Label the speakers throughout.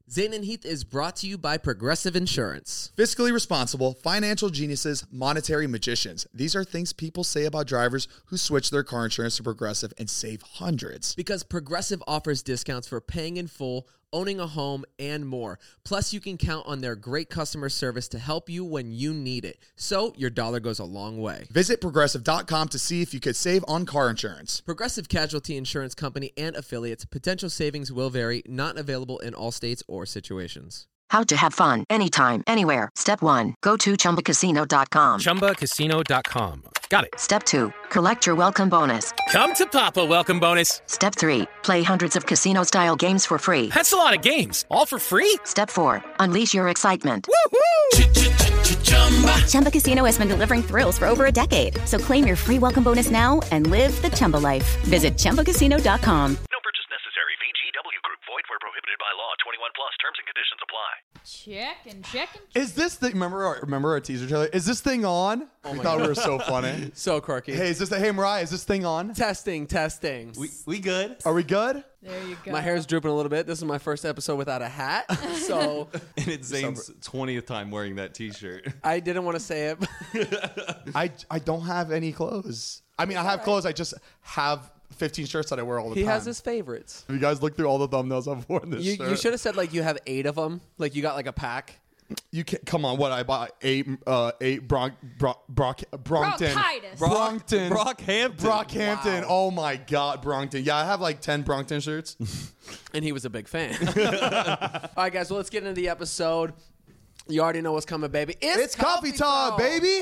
Speaker 1: Zane and Heath is brought to you by Progressive Insurance.
Speaker 2: Fiscally responsible, financial geniuses, monetary magicians. These are things people say about drivers who switch their car insurance to Progressive and save hundreds.
Speaker 1: Because Progressive offers discounts for paying in full, owning a home, and more. Plus, you can count on their great customer service to help you when you need it. So, your dollar goes a long way.
Speaker 2: Visit Progressive.com to see if you could save on car insurance.
Speaker 1: Progressive Casualty Insurance Company and affiliates. Potential savings will vary. Not available in all states or situations.
Speaker 3: How to have fun anytime, anywhere. Step 1. Go to ChumbaCasino.com.
Speaker 4: ChumbaCasino.com. Got it.
Speaker 3: Step 2. Collect your welcome bonus.
Speaker 4: Come to Papa welcome bonus.
Speaker 3: Step 3. Play hundreds of casino-style games for free.
Speaker 4: That's a lot of games. All for free?
Speaker 3: Step 4. Unleash your excitement.
Speaker 4: Woohoo!
Speaker 5: Chumba Casino has been delivering thrills for over a decade. So claim your free welcome bonus now and live the Chumba life. Visit ChumbaCasino.com.
Speaker 6: No purchase necessary. VGW Group. Void where prohibited by law. 21 plus. Terms and conditions apply.
Speaker 7: Check.
Speaker 8: Is this thing? Remember our teaser trailer? Is this thing on? We thought we were so funny.
Speaker 1: So quirky.
Speaker 8: Hey, Mariah, is this thing on?
Speaker 1: Testing.
Speaker 9: We good?
Speaker 8: Are we good?
Speaker 7: There you go.
Speaker 1: My hair's drooping a little bit. This is my first episode without a hat. So
Speaker 9: And it's Zane's 20th time wearing that t-shirt.
Speaker 1: I didn't want to say it.
Speaker 8: I don't have any clothes. I mean, I have clothes. I just have 15 shirts that I wear all the time.
Speaker 1: He has his favorites.
Speaker 8: If you guys look through all the thumbnails I've worn this shirt.
Speaker 1: You should have said like you have 8 of them. Like you got like a pack.
Speaker 8: You can't, come on, what? I bought 8 Brockton.
Speaker 7: Bronchitis.
Speaker 8: Brockhampton.
Speaker 1: Wow.
Speaker 8: Oh my God, Brockton. Yeah, I have like 10 Brockton shirts.
Speaker 1: And he was a big fan. All right, guys, well, let's get into the episode. You already know what's coming, baby.
Speaker 8: It's coffee time, baby.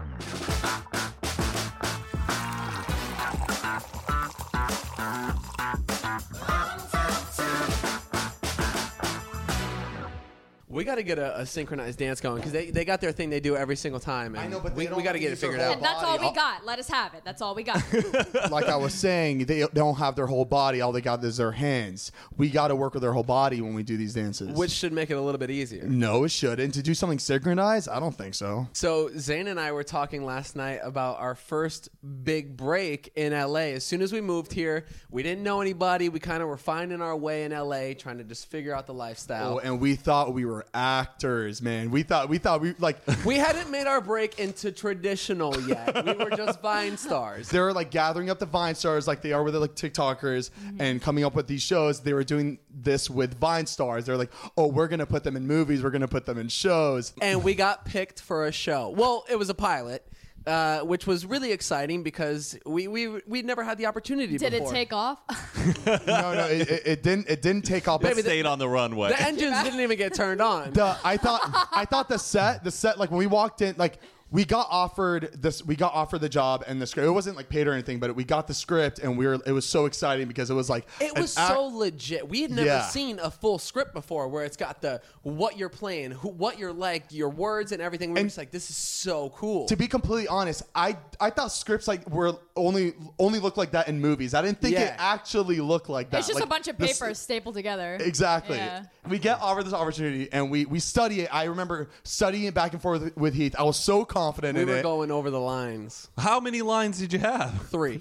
Speaker 1: We got to get a synchronized dance going because they got their thing they do every single time. And
Speaker 8: I know, but
Speaker 1: we got to get it figured out.
Speaker 7: And that's all we got. Let us have it. That's all we got.
Speaker 8: Like I was saying, they don't have their whole body. All they got is their hands. We got to work with their whole body when we do these dances.
Speaker 1: Which should make it a little bit easier.
Speaker 8: No, it shouldn't. To do something synchronized? I don't think so.
Speaker 1: So Zane and I were talking last night about our first big break in LA. As soon as we moved here, we didn't know anybody. We kind of were finding our way in LA, trying to just figure out the lifestyle.
Speaker 8: Oh, and we thought we were actors, man. We thought we like
Speaker 1: we hadn't made our break into traditional yet. We were just Vine stars.
Speaker 8: they were like gathering up the Vine stars like they are with the like TikTokers and coming up with these shows. They were doing this with Vine stars. They're like, oh, we're gonna put them in movies. We're gonna put them in shows.
Speaker 1: And we got picked for a show. Well, it was a pilot. Which was really exciting because we'd never had the opportunity
Speaker 7: Did
Speaker 1: before.
Speaker 7: it take off?
Speaker 8: No, it didn't take off.
Speaker 9: It stayed on the runway.
Speaker 1: The engines didn't even get turned on.
Speaker 8: I thought the set like when we walked in, like we got offered the job and the script. It wasn't like paid or anything, but we got the script and it was so exciting because it was like
Speaker 1: it was so legit. We had never
Speaker 8: Yeah.
Speaker 1: seen a full script before where it's got the what you're playing, what you're like, your words and everything. We're just like, this is so cool.
Speaker 8: To be completely honest, I thought scripts like were only look like that in movies. I didn't think it actually looked like that.
Speaker 7: It's just
Speaker 8: like,
Speaker 7: a bunch of papers stapled together.
Speaker 8: Exactly.
Speaker 7: Yeah.
Speaker 8: We get offered this opportunity and we study it. I remember studying it back and forth with Heath. I was so confident
Speaker 1: we
Speaker 8: in
Speaker 1: were
Speaker 8: it.
Speaker 1: going over the lines.
Speaker 9: How many lines did you have?
Speaker 1: 3.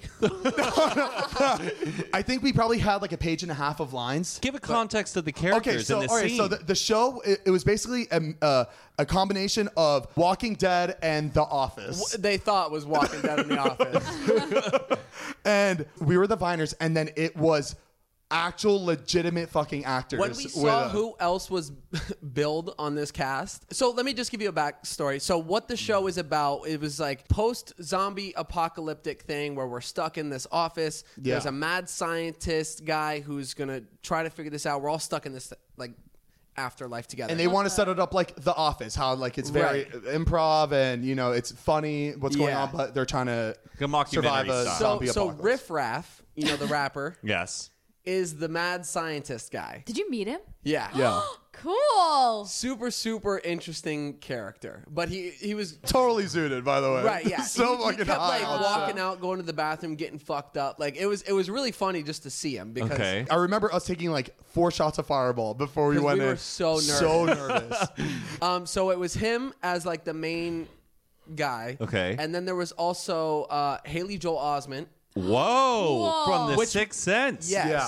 Speaker 8: I think we probably had like a page and a half of lines.
Speaker 9: Give a context of the characters in the scene.
Speaker 8: So the show, it was basically a combination of Walking Dead and The Office.
Speaker 1: They thought was Walking Dead in the Office.
Speaker 8: And we were the Viners, and then it was actual legitimate fucking actors.
Speaker 1: When we saw who else was billed on this cast. So let me just give you a backstory. So what the show is about, it was like post-zombie apocalyptic thing where we're stuck in this office.
Speaker 8: Yeah.
Speaker 1: There's a mad scientist guy who's going to try to figure this out. We're all stuck in this like afterlife together.
Speaker 8: And they want to set it up like The Office, how like it's very improv and it's funny what's going on, but they're trying to survive a zombie
Speaker 1: so
Speaker 8: apocalypse.
Speaker 1: Riff Raff, the rapper,
Speaker 9: Yes.
Speaker 1: is the mad scientist guy.
Speaker 7: Did you meet him?
Speaker 1: Yeah.
Speaker 8: Yeah.
Speaker 7: Cool.
Speaker 1: Super interesting character. But he was
Speaker 8: Totally zooted, by the way.
Speaker 1: right, yeah.
Speaker 8: So
Speaker 1: he
Speaker 8: fucking
Speaker 1: kept
Speaker 8: high
Speaker 1: like
Speaker 8: on
Speaker 1: walking
Speaker 8: set.
Speaker 1: out, going to the bathroom, getting fucked up. Like it was really funny just to see him because
Speaker 9: Okay.
Speaker 8: I remember us taking like 4 shots of Fireball before we went
Speaker 1: we
Speaker 8: in.
Speaker 1: were so nervous.
Speaker 8: So nervous.
Speaker 1: So it was him as like the main guy.
Speaker 9: Okay.
Speaker 1: And then there was also Haley Joel Osment.
Speaker 9: Whoa. From The
Speaker 1: Which-
Speaker 9: Sixth Sense.
Speaker 1: Yes.
Speaker 8: Yeah.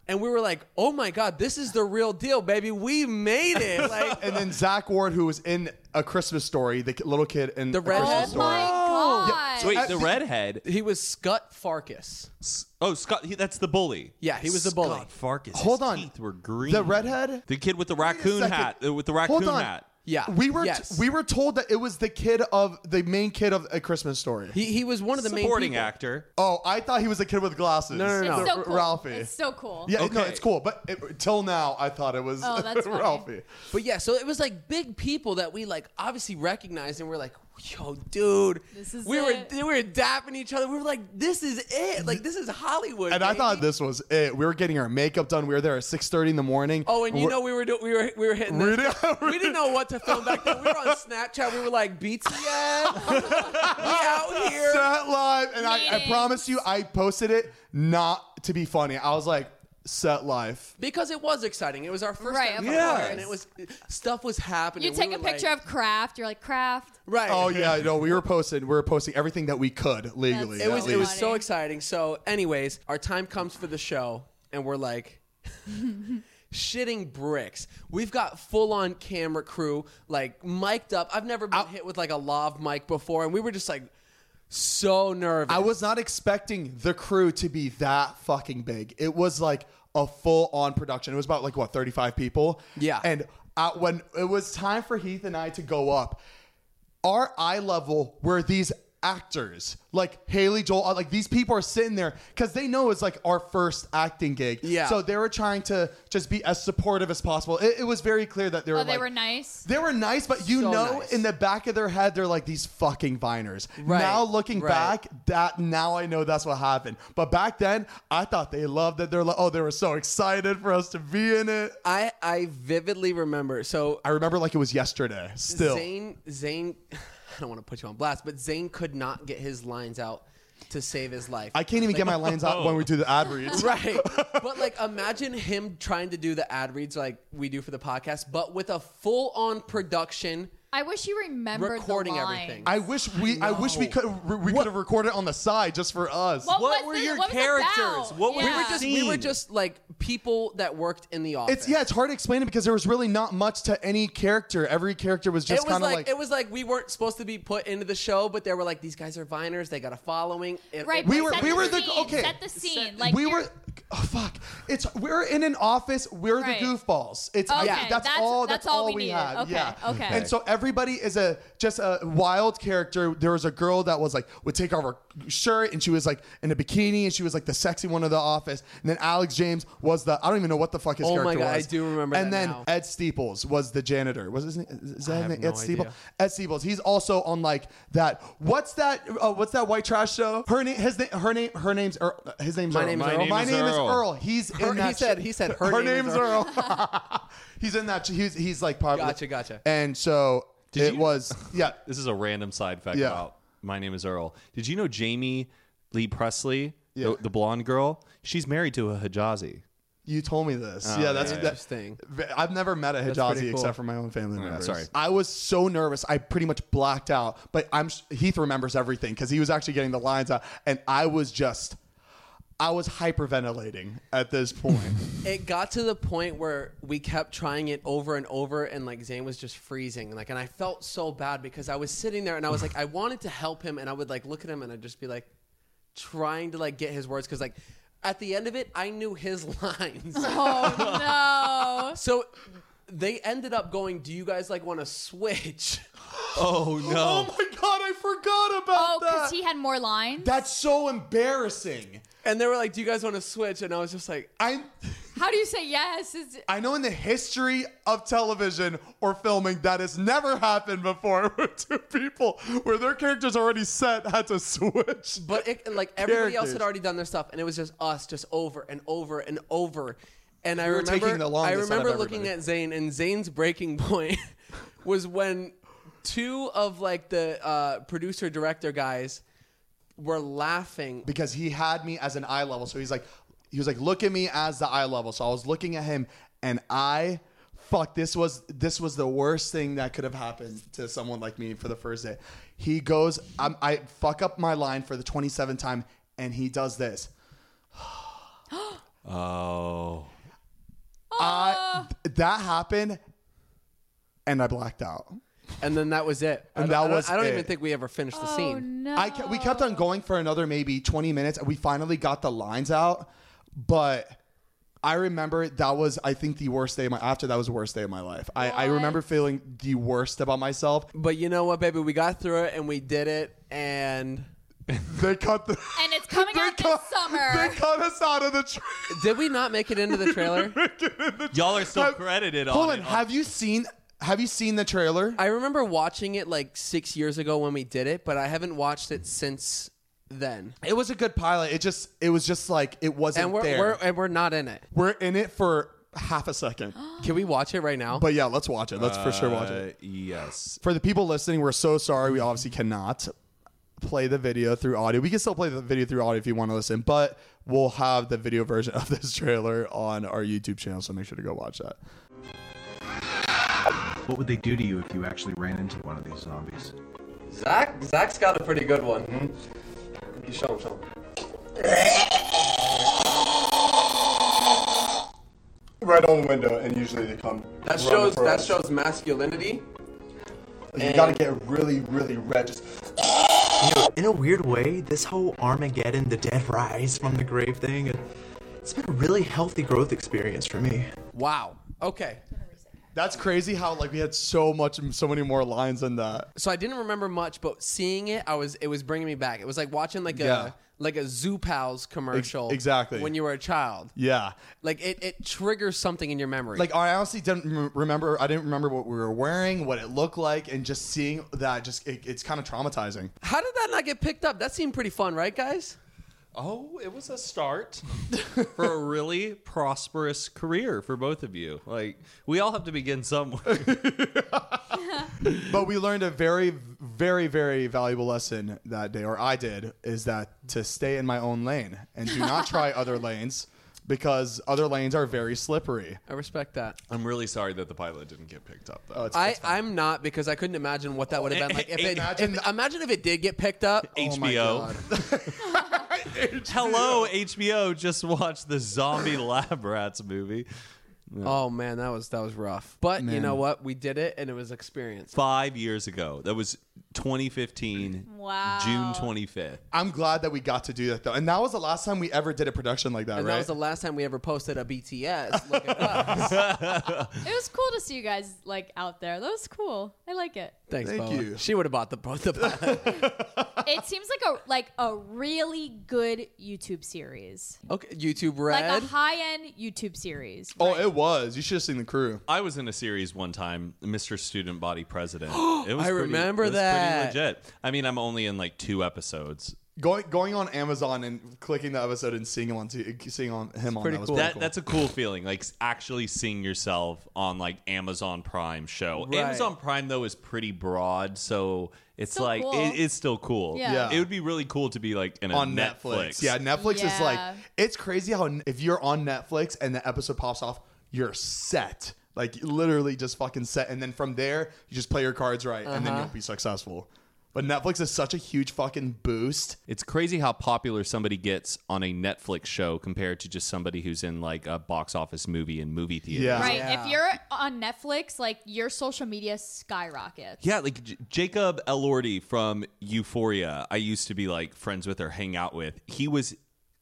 Speaker 1: And we were like, oh my God, this is the real deal, baby. We made it. Like,
Speaker 8: And then Zach Ward, who was in A Christmas Story, the little kid in
Speaker 1: The
Speaker 8: A Christmas
Speaker 1: redhead?
Speaker 8: Story.
Speaker 7: Oh my God.
Speaker 9: So wait, the redhead.
Speaker 1: he was Scott Farkas.
Speaker 9: Oh, Scott. That's the bully.
Speaker 1: Yeah, he was the bully.
Speaker 9: Scott Farkas.
Speaker 8: Hold
Speaker 9: his
Speaker 8: on.
Speaker 9: Teeth were green.
Speaker 8: The redhead?
Speaker 9: The kid with the raccoon
Speaker 8: second.
Speaker 9: hat. With the
Speaker 8: Hold
Speaker 9: raccoon
Speaker 8: on.
Speaker 9: hat.
Speaker 1: Yeah.
Speaker 8: We were
Speaker 1: Yes.
Speaker 8: we were told that it was the main kid of A Christmas Story.
Speaker 1: He was one of the main
Speaker 9: Supporting
Speaker 1: people.
Speaker 9: actor.
Speaker 8: Oh, I thought he was the kid with glasses.
Speaker 1: No.
Speaker 7: It's so cool.
Speaker 8: Ralphie.
Speaker 7: It's so cool.
Speaker 8: Yeah, no,
Speaker 9: Okay.
Speaker 8: it's cool. But till now, I thought it was
Speaker 7: Oh, that's funny.
Speaker 8: Ralphie.
Speaker 1: But yeah, so it was like big people that we like obviously recognized, and we're like, yo, dude,
Speaker 7: This is
Speaker 1: we
Speaker 7: it.
Speaker 1: were dapping each other. We were like, this is it. Like, this is Hollywood.
Speaker 8: And I
Speaker 1: baby.
Speaker 8: thought this was it. We were getting our makeup done. We were there at 6:30 in the morning.
Speaker 1: Oh, and you know we were hitting this.
Speaker 8: Really?
Speaker 1: We didn't know what to film back then. We were on Snapchat. We were like, BTS, we out here.
Speaker 8: Set live, and I
Speaker 7: Meetings.
Speaker 8: promise you, I posted it not to be funny. I was like, set life.
Speaker 1: Because it was exciting. It was our first
Speaker 7: Right,
Speaker 1: time
Speaker 7: of
Speaker 1: ever,
Speaker 7: course.
Speaker 1: and it was stuff was happening.
Speaker 7: You
Speaker 1: We
Speaker 7: take
Speaker 1: were
Speaker 7: a picture
Speaker 1: like,
Speaker 7: of Kraft. You're like, Kraft.
Speaker 1: right.
Speaker 8: Oh yeah, no, we were posting everything that we could legally.
Speaker 7: That's
Speaker 1: It was
Speaker 8: at
Speaker 1: it was
Speaker 8: least.
Speaker 1: so exciting. So, anyways, our time comes for the show, and we're like shitting bricks. We've got full on camera crew, like mic'd up. I've never been hit with like a lav mic before, and we were just like so nervous.
Speaker 8: I was not expecting the crew to be that fucking big. It was like a full-on production. It was about 35 people.
Speaker 1: Yeah.
Speaker 8: And when it was time for Heath and I to go up, our eye level were these actors like Haley Joel, like these people are sitting there because they know it's like our first acting gig.
Speaker 1: Yeah.
Speaker 8: So they were trying to just be as supportive as possible. It was very clear that they were
Speaker 7: Oh, they
Speaker 8: like,
Speaker 7: were nice.
Speaker 8: They were nice, but you
Speaker 1: So
Speaker 8: know,
Speaker 1: nice.
Speaker 8: in the back of their head, they're like these fucking Viners.
Speaker 1: Right,
Speaker 8: Now looking
Speaker 1: right.
Speaker 8: back, now I know that's what happened. But back then, I thought they loved it. They're like, oh, they were so excited for us to be in it.
Speaker 1: I vividly remember. So
Speaker 8: I remember like it was yesterday. Still,
Speaker 1: Zane, I don't want to put you on blast, but Zane could not get his lines out to save his life.
Speaker 8: I can't even get my lines out when we do the ad reads.
Speaker 1: Right. But like imagine him trying to do the ad reads like we do for the podcast, but with a full on production.
Speaker 7: I wish you remembered
Speaker 1: Recording
Speaker 7: the lines.
Speaker 1: everything.
Speaker 8: I wish we could have recorded on the side just for us.
Speaker 9: What were your characters? What were
Speaker 7: Yeah.
Speaker 1: We were just like people that worked in the office.
Speaker 8: It's hard to explain it because there was really not much to any character. Every character was just
Speaker 1: It was
Speaker 8: kind of
Speaker 1: like it was like we weren't supposed to be put into the show, but they were like these guys are Viners, they got a following.
Speaker 7: Right,
Speaker 8: We
Speaker 7: but
Speaker 8: were-
Speaker 7: set
Speaker 8: we
Speaker 7: the
Speaker 8: were the-
Speaker 7: scene,
Speaker 8: okay.
Speaker 7: Set the scene. Like
Speaker 8: we
Speaker 7: you're-
Speaker 8: were. Oh fuck! We're in an office. We're
Speaker 7: Right.
Speaker 8: the goofballs. It's
Speaker 7: Okay,
Speaker 8: that's all. That's all
Speaker 7: we
Speaker 8: we
Speaker 7: needed.
Speaker 8: had.
Speaker 7: Okay,
Speaker 8: Yeah.
Speaker 7: okay.
Speaker 8: And so everybody is just a wild character. There was a girl that was like would take off her shirt and she was like in a bikini and she was like the sexy one of the office. And then Alex James was I don't even know what the fuck his
Speaker 1: Oh
Speaker 8: character
Speaker 1: my God,
Speaker 8: was.
Speaker 1: I do remember
Speaker 8: And
Speaker 1: that
Speaker 8: then
Speaker 1: now.
Speaker 8: Ed Steeples was the janitor. Was his name? Is that his
Speaker 1: have
Speaker 8: name?
Speaker 1: no
Speaker 8: Ed Steeples.
Speaker 1: idea.
Speaker 8: Ed Steeples. He's also on like that. What's that white trash show? Her name's Earl. His name's
Speaker 1: My
Speaker 8: Earl.
Speaker 1: name's Earl.
Speaker 8: My name is Earl. He's in that.
Speaker 1: He said her name is
Speaker 8: name's Earl. He's in that. He's like part.
Speaker 1: Gotcha.
Speaker 8: And so
Speaker 9: Did
Speaker 8: it
Speaker 9: you-
Speaker 8: was. Yeah.
Speaker 9: This is a random side fact
Speaker 8: Yeah.
Speaker 9: about My Name is Earl. Did you know Jamie Lee Presley,
Speaker 8: Yeah.
Speaker 9: the blonde girl? She's married to a Hijazi.
Speaker 8: You told me this.
Speaker 9: Oh,
Speaker 8: yeah, that's
Speaker 9: yeah.
Speaker 1: Interesting.
Speaker 8: I've never met a
Speaker 1: pretty
Speaker 8: Hijazi
Speaker 1: cool.
Speaker 8: except for my own family
Speaker 9: Yeah,
Speaker 8: members.
Speaker 9: sorry.
Speaker 8: I was so nervous. I pretty much blacked out. But Heath remembers everything because he was actually getting the lines out, and I was hyperventilating at this point.
Speaker 1: It got to the point where we kept trying it over and over, and like Zane was just freezing. Like, and I felt so bad because I was sitting there and I was like, I wanted to help him, and I would like look at him and I'd just be like, trying to like get his words because like at the end of it, I knew his lines.
Speaker 7: Oh no.
Speaker 1: So they ended up going, "Do you guys like want to switch?"
Speaker 9: Oh, no.
Speaker 8: Oh my god, I forgot about
Speaker 7: Oh,
Speaker 8: that.
Speaker 7: because he had more lines.
Speaker 8: That's so embarrassing.
Speaker 1: And they were like, "Do you guys want to switch?" And I was just like,
Speaker 7: How do you say yes?
Speaker 8: I know in the history of television or filming that has never happened before where two people where their characters already set had to switch.
Speaker 1: But it, like everybody else
Speaker 8: Characters.
Speaker 1: had already done their stuff, and it was just us, just over and over and over. And I
Speaker 8: We were
Speaker 1: remember,
Speaker 8: taking the longest out of
Speaker 1: looking
Speaker 8: everybody.
Speaker 1: at Zane, and Zane's breaking point was when two of like the producer director guys were laughing
Speaker 8: Because he had me as an eye level. So he was like, look at me as the eye level. So I was looking at him and this was the worst thing that could have happened to someone like me for the first day. He goes, I fuck up my line for the 27th time and he does this.
Speaker 9: Oh.
Speaker 8: That happened, and I blacked out.
Speaker 1: And then that was it.
Speaker 8: And
Speaker 1: I
Speaker 8: that
Speaker 1: don't
Speaker 8: was
Speaker 1: even
Speaker 8: it.
Speaker 1: think we ever finished the scene.
Speaker 7: No.
Speaker 8: We kept on going for another maybe 20 minutes, and we finally got the lines out. But I remember that was, I think, the worst day after that was the worst day of my life. I remember feeling the worst about myself.
Speaker 1: But you know what, baby? We got through it, and we did it, and...
Speaker 8: They cut the...
Speaker 7: And it's coming out this summer.
Speaker 8: They cut us out of the trailer.
Speaker 1: Did we not make it into the trailer?
Speaker 9: Y'all are still credited on
Speaker 8: Hold
Speaker 9: it.
Speaker 8: on, have you seen the trailer?
Speaker 1: I remember watching it like 6 years ago when we did it, but I haven't watched it since then.
Speaker 8: It was a good pilot. It was just like it wasn't
Speaker 1: And we're not in it.
Speaker 8: We're in it for half a second.
Speaker 1: Can we watch it right now?
Speaker 8: But yeah, let's watch it. Let's for sure watch it.
Speaker 9: Yes.
Speaker 8: For the people listening, we're so sorry. We obviously cannot play the video through audio. We can still play the video through audio if you want to listen, but we'll have the video version of this trailer on our YouTube channel, so make sure to go watch that.
Speaker 10: What would they do to you if you actually ran into one of these zombies?
Speaker 1: Zach's got a pretty good one. Mm-hmm. Show him.
Speaker 8: Right on the window, and usually they come.
Speaker 1: That shows masculinity.
Speaker 8: You gotta get really, really red. Just
Speaker 10: In a weird way, this whole Armageddon, the dead rise from the grave thing, it's been a really healthy growth experience for me.
Speaker 1: Wow. Okay.
Speaker 8: that's crazy how like we had so many more lines than that.
Speaker 1: So I didn't remember much, but seeing it, it was bringing me back. It was like watching like a Zoo Pals commercial.
Speaker 8: Exactly.
Speaker 1: When you were a child.
Speaker 8: Yeah.
Speaker 1: Like it triggers something in your memory.
Speaker 8: Like I honestly didn't remember. I didn't remember what we were wearing, what it looked like, and just seeing that it's kind of traumatizing.
Speaker 1: How did that not get picked up? That seemed pretty fun, right, guys?
Speaker 9: Oh, it was a start for a really prosperous career for both of you. Like, we all have to begin somewhere.
Speaker 8: But we learned a very, very, very valuable lesson that day, or I did, is that to stay in my own lane and do not try other lanes because other lanes are very slippery.
Speaker 1: I respect that.
Speaker 9: I'm really sorry that the pilot didn't get picked up, though.
Speaker 1: I'm not, because I couldn't imagine what that would have been like. Imagine if it did get picked up.
Speaker 9: HBO. Hello, HBO. Just watched the Zombie Lab Rats movie.
Speaker 1: Yeah. Oh man, that was rough. But you know what? We did it, and it was experience.
Speaker 9: 5 years ago. That was 2015.
Speaker 7: Wow.
Speaker 9: June 25th.
Speaker 8: I'm glad that we got to do that though, and that was the last time we ever did a production like that.
Speaker 1: And
Speaker 8: right?
Speaker 1: that was the last time we ever posted a BTS. Look at us.
Speaker 7: It was cool to see you guys like out there. That was cool. I like it.
Speaker 1: Thanks,
Speaker 8: Thank
Speaker 1: Boa.
Speaker 8: you.
Speaker 1: She would have bought the pilot.
Speaker 7: It seems like a really good YouTube series.
Speaker 1: Okay, YouTube Red.
Speaker 7: Like a high-end YouTube series.
Speaker 8: Oh,
Speaker 7: right?
Speaker 8: it was. You should have seen the crew.
Speaker 9: I was in a series one time, Mr. Student Body President. It was
Speaker 1: I remember
Speaker 9: it was
Speaker 1: that.
Speaker 9: pretty legit. I mean, I'm only in like 2 episodes.
Speaker 8: Going on Amazon and clicking the episode and seeing him on that was
Speaker 1: pretty
Speaker 8: cool.
Speaker 1: cool.
Speaker 9: That's a cool feeling, like actually seeing yourself on like Amazon Prime show.
Speaker 1: Right.
Speaker 9: Amazon Prime though is pretty broad, so it's
Speaker 7: Still
Speaker 9: like
Speaker 7: cool.
Speaker 9: it's still cool.
Speaker 7: Yeah.
Speaker 9: It would be really cool to be like in a
Speaker 8: on Netflix. Yeah, Netflix is
Speaker 7: Yeah.
Speaker 8: like, it's crazy how if you're on Netflix and the episode pops off, you're set. Like literally just fucking set. And then from there, you just play your cards right and then you'll be successful. But Netflix is such a huge fucking boost.
Speaker 9: It's crazy how popular somebody gets on a Netflix show compared to just somebody who's in like a box office movie in movie theaters.
Speaker 8: Yeah.
Speaker 7: Right.
Speaker 1: Yeah.
Speaker 7: If you're on Netflix, like your social media skyrockets.
Speaker 9: Yeah, like Jacob Elordi from Euphoria, I used to be like friends with or hang out with. He was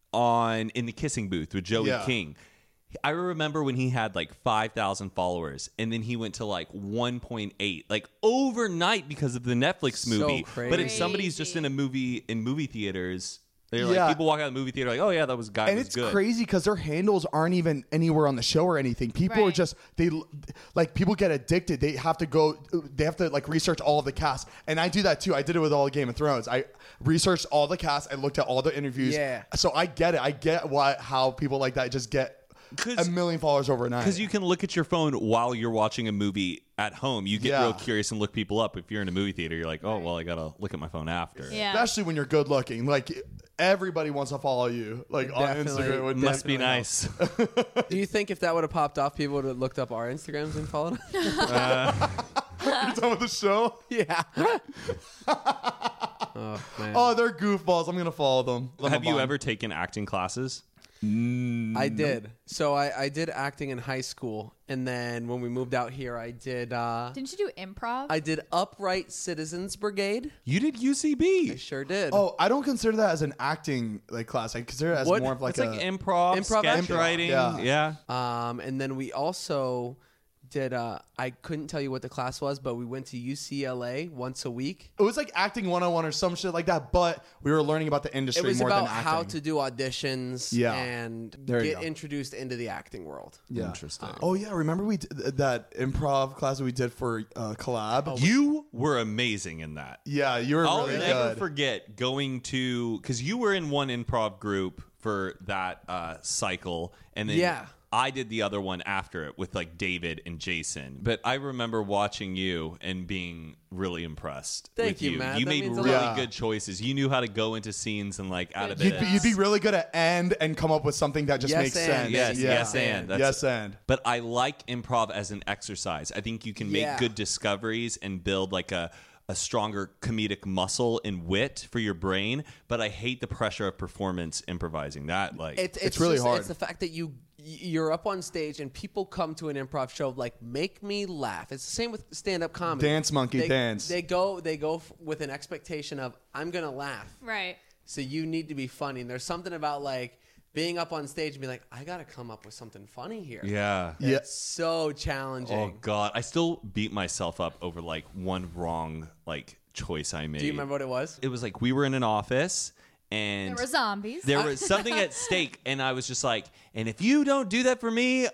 Speaker 9: in the kissing booth with Joey King. I remember when he had like 5,000 followers and then he went to like 1.8 like overnight because of the Netflix movie.
Speaker 1: crazy.
Speaker 9: But if somebody's just in a movie in movie theaters, they're
Speaker 8: Yeah.
Speaker 9: like, people walk out of the movie theater like, oh yeah, that was guy
Speaker 8: And
Speaker 9: was
Speaker 8: it's
Speaker 9: good.
Speaker 8: crazy because their handles aren't even anywhere on the show or anything. People are
Speaker 7: Right.
Speaker 8: just, people get addicted. They have to like research all of the cast. And I do that too. I did it with all of Game of Thrones. I researched all the cast. I looked at all the interviews.
Speaker 1: Yeah.
Speaker 8: So I get it. I get how people like that just get a million followers overnight.
Speaker 9: Because you can look at your phone while you're watching a movie at home. You get real curious and look people up. If you're in a movie theater, you're like, oh, well, I got to look at my phone after.
Speaker 7: Yeah.
Speaker 8: Especially when you're good looking. Like everybody wants to follow you. Like on
Speaker 1: Definitely.
Speaker 8: Instagram. It would
Speaker 9: Must be
Speaker 8: definitely help.
Speaker 9: nice.
Speaker 1: Do you think if that would have popped off, people would have looked up our Instagrams and followed us?
Speaker 8: You done with the show?
Speaker 1: Yeah. Oh, man.
Speaker 8: Oh, they're goofballs. I'm going to follow them.
Speaker 9: Have you ever taken acting classes?
Speaker 1: I did. So I did acting in high school, and then when we moved out here, I did.
Speaker 7: Didn't you do improv?
Speaker 1: I did Upright Citizens Brigade.
Speaker 9: You did UCB.
Speaker 1: I sure did.
Speaker 8: Oh, I don't consider that as an acting class. I consider it as
Speaker 1: What?
Speaker 8: more of like
Speaker 9: It's like improv sketch
Speaker 1: action.
Speaker 9: writing.
Speaker 8: Yeah.
Speaker 1: And then we also did. I couldn't tell you what the class was, but we went to UCLA once a week.
Speaker 8: It was like acting 101 or some shit like that, but we were learning about the industry
Speaker 1: It was
Speaker 8: more
Speaker 1: about
Speaker 8: than acting.
Speaker 1: how to do auditions
Speaker 8: Yeah.
Speaker 1: and
Speaker 8: There you
Speaker 1: get
Speaker 8: go.
Speaker 1: introduced into the acting world.
Speaker 8: Yeah.
Speaker 9: Interesting.
Speaker 8: Oh yeah, remember we did that improv class that we did for collab?
Speaker 9: You were amazing in that.
Speaker 8: Yeah, you were
Speaker 9: I'll
Speaker 8: really
Speaker 9: never
Speaker 8: good.
Speaker 9: forget going to, because you were in one improv group for that cycle, and then
Speaker 1: Yeah.
Speaker 9: I did the other one after it with like David and Jason. But I remember watching you and being really impressed.
Speaker 1: Thank
Speaker 9: with
Speaker 1: you, Matt.
Speaker 9: You
Speaker 1: That
Speaker 9: made
Speaker 1: means a
Speaker 9: really
Speaker 1: lot.
Speaker 9: good choices. You knew how to go into scenes and like out of it.
Speaker 8: You'd be really good at end and come up with something that just
Speaker 1: Yes,
Speaker 8: makes
Speaker 1: and.
Speaker 8: sense.
Speaker 9: Yes,
Speaker 8: yeah.
Speaker 9: yes, and. That's-
Speaker 8: Yes, and.
Speaker 9: But I like improv as an exercise. I think you can make
Speaker 1: Yeah.
Speaker 9: good discoveries and build like a stronger comedic muscle and wit for your brain. But I hate the pressure of performance improvising. That like
Speaker 1: It's
Speaker 8: really
Speaker 1: just,
Speaker 8: hard.
Speaker 1: It's the fact that you're up on stage and people come to an improv show like make me laugh. It's the same with stand-up comedy.
Speaker 8: Dance monkey dance.
Speaker 1: They go with an expectation of I'm gonna laugh.
Speaker 7: Right.
Speaker 1: So you need to be funny. And there's something about like being up on stage and be like, I gotta come up with something funny here.
Speaker 9: yeah.
Speaker 1: It's so challenging.
Speaker 9: Oh God, I still beat myself up over like one wrong like choice I made.
Speaker 1: Do you remember what it was?
Speaker 9: It was like we were in an office and
Speaker 7: There were zombies.
Speaker 9: there was something at stake, and I was just like, and if you don't do that for me,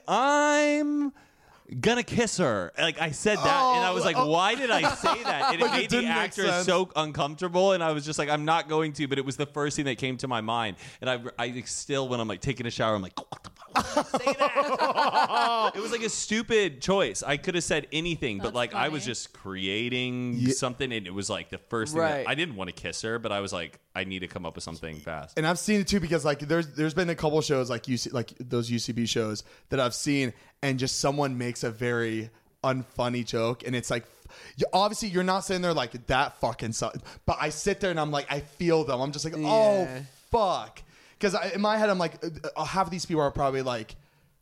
Speaker 9: I'm gonna kiss her. Like I said that, and I was like, why did I say that? And it
Speaker 8: Like, it
Speaker 9: made the
Speaker 8: didn't make
Speaker 9: actor
Speaker 8: sense.
Speaker 9: so uncomfortable, and I was just like, I'm not going to. But it was the first thing that came to my mind, and I still, when I'm like taking a shower, I'm like, what the fuck? Why did I say that? It was like a stupid choice. I could have said anything, but
Speaker 7: That's
Speaker 9: like I was
Speaker 7: funny.
Speaker 9: just creating something, and it was like the first thing.
Speaker 1: Right.
Speaker 9: That, I didn't want to kiss her, but I was like, I need to come up with something fast.
Speaker 8: And I've seen it too because like there's been a couple shows like those UCB shows that I've seen, and just someone makes a very unfunny joke, and it's like obviously you're not sitting there like that fucking sucks, but I sit there and I'm like I feel them. I'm just like oh fuck, because in my head I'm like half of these people are probably like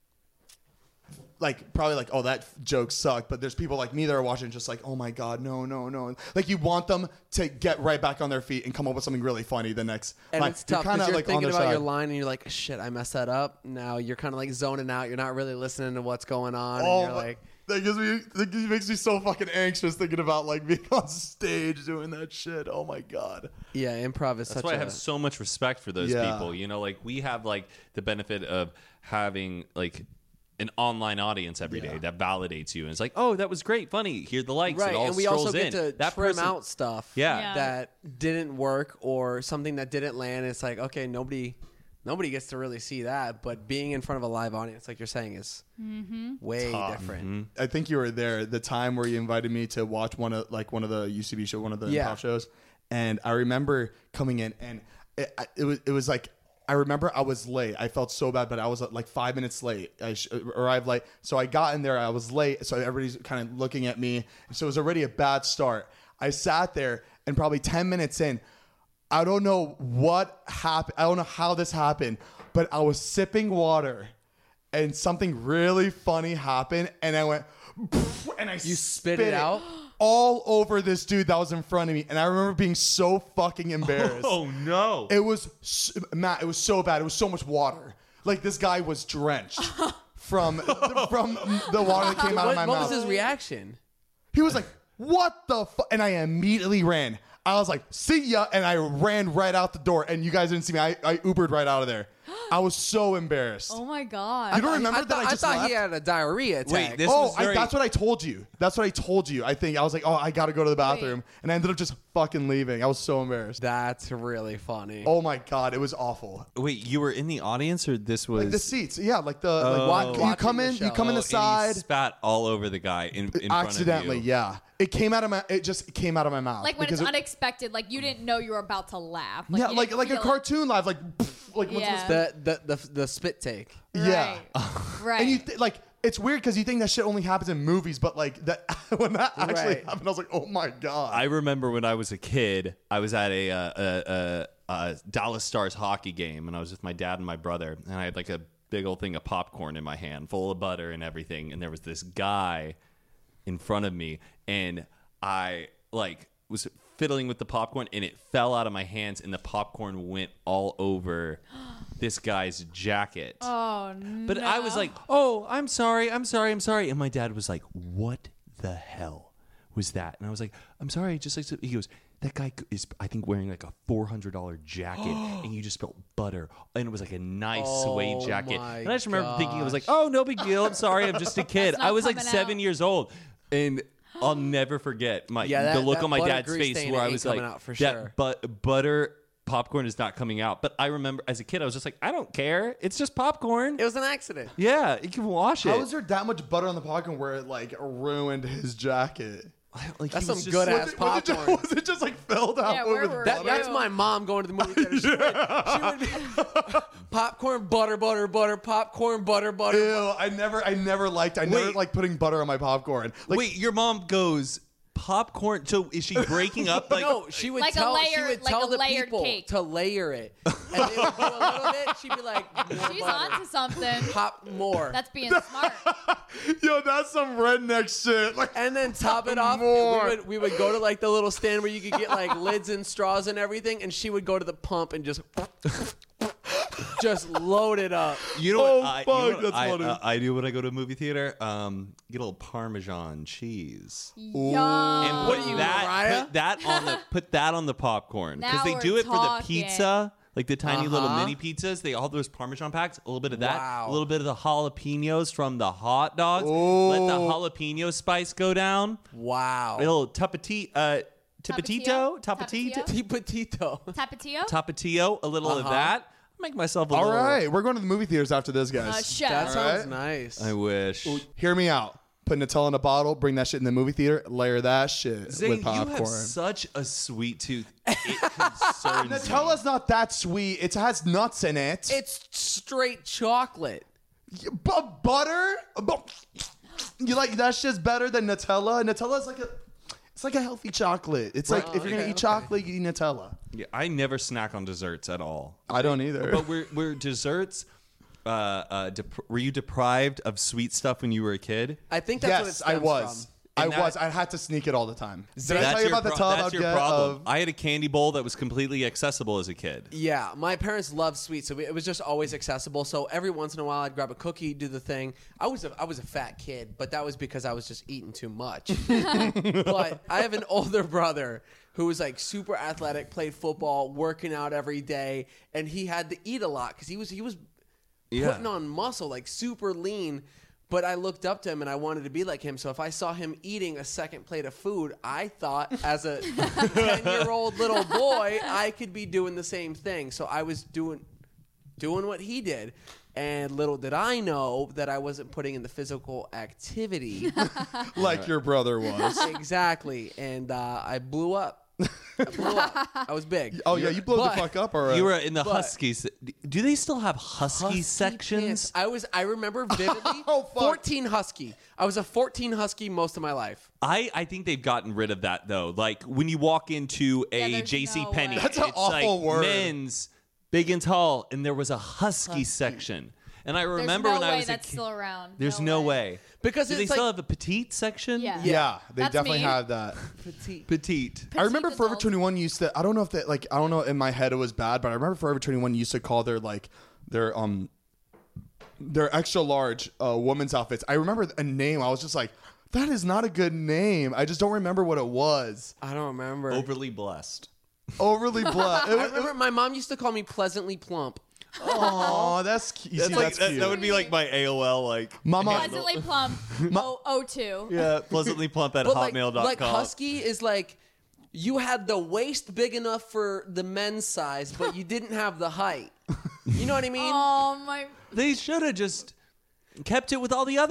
Speaker 8: oh that joke sucked, but there's people like me that are watching just like oh my god no, like you want them to get right back on their feet and come up with something really funny the next
Speaker 1: And
Speaker 8: like,
Speaker 1: it's tough
Speaker 8: kinda,
Speaker 1: because you're
Speaker 8: like, on
Speaker 1: thinking
Speaker 8: their
Speaker 1: about your
Speaker 8: side.
Speaker 1: line and you're like, shit, I messed that up. Now you're kind of like zoning out. You're not really listening to what's going on.
Speaker 8: Oh,
Speaker 1: and you're like,
Speaker 8: that makes me so fucking anxious thinking about like being on stage doing that shit. Oh my god.
Speaker 1: yeah, improv is
Speaker 9: That's
Speaker 1: such
Speaker 9: why
Speaker 1: a...
Speaker 9: I have so much respect for those
Speaker 8: Yeah.
Speaker 9: people. You know, like we have like the benefit of having like an online audience every day that validates you. And it's like, oh, that was great, funny. Here are the likes.
Speaker 1: Right,
Speaker 9: It all
Speaker 1: and we
Speaker 9: strolls
Speaker 1: also get
Speaker 9: in.
Speaker 1: to
Speaker 9: That
Speaker 1: trim
Speaker 9: person-
Speaker 1: out stuff
Speaker 9: Yeah.
Speaker 1: that didn't work or something that didn't land. It's like, okay, nobody gets to really see that. But being in front of a live audience, like you're saying, is way different.
Speaker 8: I think you were there the time where you invited me to watch one of the UCB show, one of the
Speaker 1: Yeah.
Speaker 8: improv shows, and I remember coming in and it was like. I remember I was late. I felt so bad, but I was like 5 minutes late. I arrived late. So I got in there. I was late. So everybody's kind of looking at me. So it was already a bad start. I sat there and probably 10 minutes in, I don't know what happened. I don't know how this happened, but I was sipping water and something really funny happened. And I went, and I
Speaker 1: You spit it out?
Speaker 8: all over this dude that was in front of me. And I remember being so fucking embarrassed.
Speaker 9: Oh no.
Speaker 8: It was, Matt, it was so bad. It was so much water. Like this guy was drenched from the water that came out of my
Speaker 1: What
Speaker 8: mouth.
Speaker 1: was his reaction?
Speaker 8: He was like, what the fuck? And I immediately ran. I was like, see ya. And I ran right out the door. And you guys didn't see me. I Ubered right out of there. I was so embarrassed.
Speaker 7: Oh my god.
Speaker 8: You don't remember that I just
Speaker 1: thought
Speaker 8: left?
Speaker 1: he had a diarrhea attack.
Speaker 9: Wait, this
Speaker 8: Oh,
Speaker 9: was very...
Speaker 8: that's what I told you. That's what I told you. I think I was like, oh, I got to go to the bathroom. And I ended up just fucking leaving. I was so embarrassed.
Speaker 1: That's really funny.
Speaker 8: Oh my God. It was awful.
Speaker 9: Wait, you were in the audience, or this was...
Speaker 8: Like the seats. Yeah. Like the, like you come in, you come in the
Speaker 9: and
Speaker 8: side.
Speaker 9: he spat all over the guy in front
Speaker 8: Accidentally.
Speaker 9: of you.
Speaker 8: Yeah. It came out of my, it just came out of my mouth.
Speaker 7: Like when it's
Speaker 8: because
Speaker 7: unexpected, like you didn't know you were about to laugh.
Speaker 8: yeah.
Speaker 7: you
Speaker 8: like
Speaker 7: didn't
Speaker 8: a
Speaker 7: feel it.
Speaker 8: cartoon live, like, once it was
Speaker 7: Yeah.
Speaker 1: The spit take.
Speaker 8: yeah.
Speaker 7: Right. Right.
Speaker 8: And you like It's weird because you think that shit only happens in movies, but like that when that actually
Speaker 1: Right.
Speaker 8: happened, I was like, oh my god.
Speaker 9: I remember when I was a kid, I was at a Dallas Stars hockey game, and I was with my dad and my brother, and I had like a big old thing of popcorn in my hand, full of butter and everything, and there was this guy in front of me, and I like was fiddling with the popcorn, and it fell out of my hands, and the popcorn went all over this guy's jacket.
Speaker 7: Oh no!
Speaker 9: But I was like, "Oh, I'm sorry. And my dad was like, "What the hell was that?" And I was like, "I'm sorry." Just like he goes, "That guy is, I think, wearing like a $400 jacket, and you just spilled butter, and it was like a nice suede jacket."
Speaker 1: my
Speaker 9: And I just remember thinking, I was like, "Oh, no big deal. I'm sorry. I'm just a kid."
Speaker 7: not
Speaker 9: I was like
Speaker 7: coming
Speaker 9: 7
Speaker 7: out.
Speaker 9: years old, and I'll never forget the look
Speaker 1: that
Speaker 9: on my
Speaker 1: butter
Speaker 9: dad's
Speaker 1: grease
Speaker 9: face
Speaker 1: stain
Speaker 9: where I
Speaker 1: ain't
Speaker 9: was
Speaker 1: coming
Speaker 9: like,
Speaker 1: out for
Speaker 9: "That
Speaker 1: sure."
Speaker 9: butter." Popcorn is not coming out. But I remember as a kid, I was just like, I don't care. It's just popcorn.
Speaker 1: It was an accident.
Speaker 9: Yeah, you can wash it.
Speaker 8: How was there that much butter on the popcorn where it like ruined his jacket?
Speaker 9: Like,
Speaker 1: That's
Speaker 9: he was
Speaker 1: some
Speaker 9: just-
Speaker 1: good ass popcorn.
Speaker 8: Was it just like filled out
Speaker 7: Yeah, where
Speaker 8: with
Speaker 7: were
Speaker 8: butter?
Speaker 1: That's my mom going to the movie theater. She would be popcorn, butter, popcorn, butter.
Speaker 8: Ew, I never liked putting butter on my popcorn. Like,
Speaker 9: Wait, your mom goes popcorn. So is she breaking up? Like,
Speaker 1: No, she would
Speaker 7: Like a
Speaker 1: tell.
Speaker 7: layer-
Speaker 1: she would
Speaker 7: like
Speaker 1: tell
Speaker 7: a
Speaker 1: the
Speaker 7: layered
Speaker 1: people
Speaker 7: cake.
Speaker 1: to layer it, and they would do a little bit. She'd be like, more
Speaker 7: She's
Speaker 1: butter.
Speaker 7: onto something.
Speaker 1: Pop more.
Speaker 7: That's being smart.
Speaker 8: yo, that's some redneck shit. Like,
Speaker 1: And then top it off,
Speaker 8: More.
Speaker 1: we would go to like the little stand where you could get like lids and straws and everything, and she would go to the pump and just load it up.
Speaker 9: you know
Speaker 8: Oh,
Speaker 9: what?
Speaker 8: fuck,
Speaker 9: You know what
Speaker 8: that's funny.
Speaker 9: I do when I go to a movie theater. Get a little Parmesan cheese.
Speaker 7: Yum.
Speaker 9: And
Speaker 1: What are you, Mariah?
Speaker 9: put that on the popcorn because
Speaker 7: Now
Speaker 9: they
Speaker 7: we're
Speaker 9: do it for the
Speaker 7: talking.
Speaker 9: pizza, like the tiny little
Speaker 1: Uh-huh.
Speaker 9: mini pizzas. They all those Parmesan packs, a little bit of that,
Speaker 1: Wow.
Speaker 9: a little bit of the jalapenos from the hot dogs. Let the jalapeno spice go down.
Speaker 1: Wow.
Speaker 9: A little tapatito,
Speaker 7: Tapatio?
Speaker 1: Tipatito.
Speaker 7: Tapatio?
Speaker 9: tapatio, a little of that. Make myself a
Speaker 8: all
Speaker 9: little.
Speaker 8: right, we're going to the movie theaters after this, guys.
Speaker 7: Chef.
Speaker 1: That
Speaker 8: All
Speaker 1: sounds
Speaker 8: right.
Speaker 1: nice.
Speaker 9: I wish.
Speaker 8: Hear me out. Put Nutella in a bottle, bring that shit in the movie theater, layer that shit
Speaker 9: Zane,
Speaker 8: with
Speaker 9: you
Speaker 8: popcorn.
Speaker 9: have such a sweet tooth. It concerns me.
Speaker 8: Nutella's not that sweet. It has nuts in it.
Speaker 1: It's straight chocolate.
Speaker 8: But butter? You like that shit's better than Nutella? Nutella's like it's like a healthy chocolate. It's like if you're gonna eat chocolate, you eat Nutella.
Speaker 9: Yeah, I never snack on desserts at all.
Speaker 8: I don't either.
Speaker 9: But we're desserts. Were you deprived of sweet stuff when you were a kid?
Speaker 1: I think that's what it
Speaker 8: yes,
Speaker 1: stems
Speaker 8: I was.
Speaker 1: from.
Speaker 8: I
Speaker 9: And that-
Speaker 8: was. I had to sneak it all the time. Did I
Speaker 9: That's
Speaker 8: tell you
Speaker 9: your
Speaker 8: about the
Speaker 9: pro-
Speaker 8: tub
Speaker 9: That's
Speaker 8: I'd
Speaker 9: your
Speaker 8: get
Speaker 9: problem.
Speaker 8: of-
Speaker 9: I had a candy bowl that was completely accessible as a kid.
Speaker 1: Yeah, my parents loved sweets, so it was just always accessible. So every once in a while, I'd grab a cookie, do the thing. I was a fat kid, but that was because I was just eating too much. But I have an older brother who was like super athletic, played football, working out every day, and he had to eat a lot because he was putting on muscle, like super lean. But I looked up to him and I wanted to be like him. So if I saw him eating a second plate of food, I thought as a 10-year-old little boy, I could be doing the same thing. So I was doing what he did. And little did I know that I wasn't putting in the physical activity.
Speaker 8: like your brother was.
Speaker 1: Exactly. And I blew up. I was big.
Speaker 8: Oh yeah, you blew the fuck up already.
Speaker 9: You were in the
Speaker 1: But-
Speaker 9: Huskies. Do they still have Husky sections?
Speaker 1: pants. I remember vividly.
Speaker 8: Oh, fuck.
Speaker 1: 14 Husky. I was a 14 Husky most of my life.
Speaker 9: I think they've gotten rid of that though. Like when you walk into a
Speaker 7: there's
Speaker 9: J.C.
Speaker 7: no
Speaker 9: Penney,
Speaker 7: way.
Speaker 8: That's an
Speaker 9: it's
Speaker 8: awful
Speaker 9: like
Speaker 8: word.
Speaker 9: men's big and tall, and there was a Husky section. And I
Speaker 7: There's
Speaker 9: remember
Speaker 7: no
Speaker 9: when I
Speaker 7: way
Speaker 9: was a
Speaker 7: that's
Speaker 9: kid,
Speaker 7: still around.
Speaker 9: there's no way.
Speaker 1: Because
Speaker 9: do they
Speaker 1: it's
Speaker 9: still
Speaker 1: like-
Speaker 9: have a petite section?
Speaker 7: Yeah.
Speaker 8: yeah, they
Speaker 7: That's
Speaker 8: definitely
Speaker 7: me.
Speaker 8: have that.
Speaker 1: Petite.
Speaker 9: Petite.
Speaker 8: I remember
Speaker 7: Petite
Speaker 8: Forever
Speaker 7: adult.
Speaker 8: 21 used to. I don't know if that like. I don't know. In my head, it was bad, but I remember Forever 21 used to call their extra large women's outfits. I remember a name. I was just like, that is not a good name. I just don't remember what it was.
Speaker 1: I don't remember.
Speaker 9: Overly blessed.
Speaker 8: Overly blood.
Speaker 1: I remember my mom used to call me pleasantly plump.
Speaker 8: Oh, that's cute.
Speaker 9: That's, like,
Speaker 8: cute.
Speaker 9: that would be like my AOL, like
Speaker 8: Mama,
Speaker 7: Pleasantly plump. 02.
Speaker 9: yeah, pleasantly plump at
Speaker 1: But
Speaker 9: hotmail.com.
Speaker 1: like Husky is like you had the waist big enough for the men's size, but you didn't have the height. You know what I mean?
Speaker 7: Oh my.
Speaker 9: They should have just kept it with all the other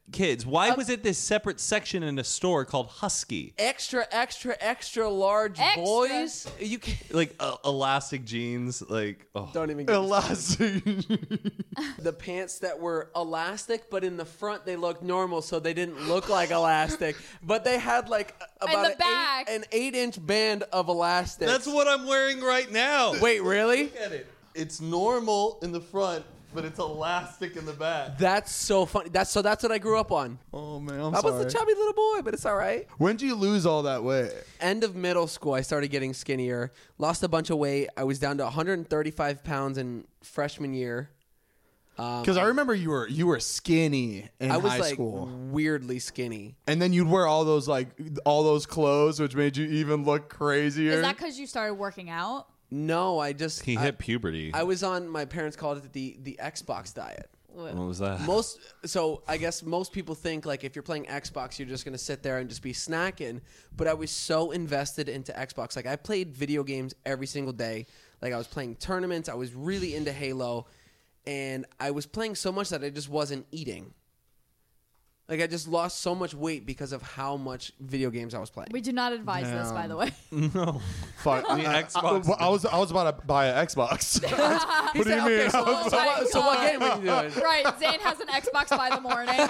Speaker 9: kids. Why was it this separate section in a store called Husky?
Speaker 1: Extra, extra, extra large
Speaker 7: Extra.
Speaker 1: boys. You can
Speaker 9: Like elastic jeans. Like, oh.
Speaker 1: don't even get me
Speaker 8: Elastic.
Speaker 1: the pants that were elastic, but in the front they looked normal, so they didn't look like elastic. But they had like about
Speaker 7: the back.
Speaker 1: an 8-inch band of elastic.
Speaker 9: That's what I'm wearing right now.
Speaker 1: Wait, really?
Speaker 9: Look at it. It's normal in the front, but it's elastic in the back.
Speaker 1: That's so funny. That's what I grew up on.
Speaker 8: Oh man, I'm
Speaker 1: I
Speaker 8: sorry.
Speaker 1: was a chubby little boy, but it's all right.
Speaker 8: When did you lose all that weight?
Speaker 1: End of middle school, I started getting skinnier. Lost a bunch of weight. I was down to 135 pounds in freshman year.
Speaker 8: Because I remember you were skinny in
Speaker 1: I was
Speaker 8: high
Speaker 1: like
Speaker 8: school,
Speaker 1: weirdly skinny.
Speaker 8: and then you'd wear all those clothes, which made you even look crazier.
Speaker 7: Is that because you started working out?
Speaker 1: No, I just
Speaker 9: He hit puberty.
Speaker 1: I was on. My parents called it the Xbox diet.
Speaker 9: What was that?
Speaker 1: So I guess most people think like if you're playing Xbox, you're just gonna sit there and just be snacking. But I was so invested into Xbox. Like I played video games every single day. Like I was playing tournaments. I was really into Halo, and I was playing so much that I just wasn't eating. Like I just lost so much weight because of how much video games I was playing.
Speaker 7: We do not advise this, by the way.
Speaker 9: No.
Speaker 8: Fuck.
Speaker 9: The Xbox.
Speaker 8: I was about to buy an Xbox. What do you mean?
Speaker 1: So what game were you doing?
Speaker 7: Right, Zane has an Xbox by the morning.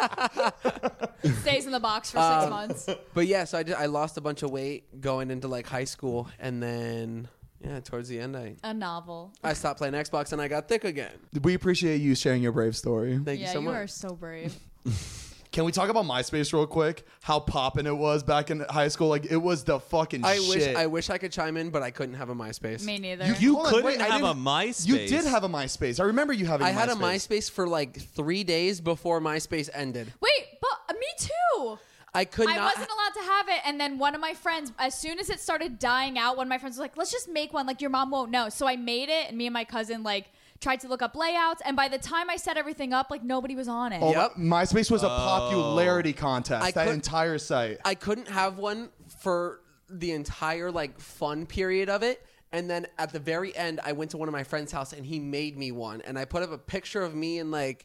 Speaker 7: It stays in the box for 6 months.
Speaker 1: But yeah, so I lost a bunch of weight going into like high school, and then towards the end
Speaker 7: A novel.
Speaker 1: I stopped playing Xbox and I got thick again.
Speaker 8: We appreciate you sharing your brave story.
Speaker 1: Thank you
Speaker 7: Yeah,
Speaker 1: so
Speaker 7: you
Speaker 1: much.
Speaker 7: are so brave.
Speaker 8: Can we talk about MySpace real quick? How poppin' it was back in high school. Like it was the fucking shit.
Speaker 1: I wish I could chime in, but I couldn't have a MySpace.
Speaker 7: Me neither.
Speaker 9: You
Speaker 8: Hold on,
Speaker 9: couldn't
Speaker 8: wait, I
Speaker 9: have a
Speaker 8: didn't-
Speaker 9: MySpace.
Speaker 8: You did have a MySpace. I remember you having.
Speaker 1: I had a
Speaker 8: MySpace.
Speaker 1: MySpace for like 3 days before MySpace ended.
Speaker 7: Wait, but me too.
Speaker 1: I could
Speaker 7: I
Speaker 1: not.
Speaker 7: wasn't allowed to have it, and then one of my friends, as soon as it started dying out, one of my friends was like, "Let's just make one. Like your mom won't know." So I made it, and me and my cousin like tried to look up layouts, and by the time I set everything up, like nobody was on it.
Speaker 8: Oh,
Speaker 1: Yep.
Speaker 8: MySpace was a popularity contest. That entire site.
Speaker 1: I couldn't have one for the entire like fun period of it. And then at the very end, I went to one of my friend's house and he made me one. And I put up a picture of me and like,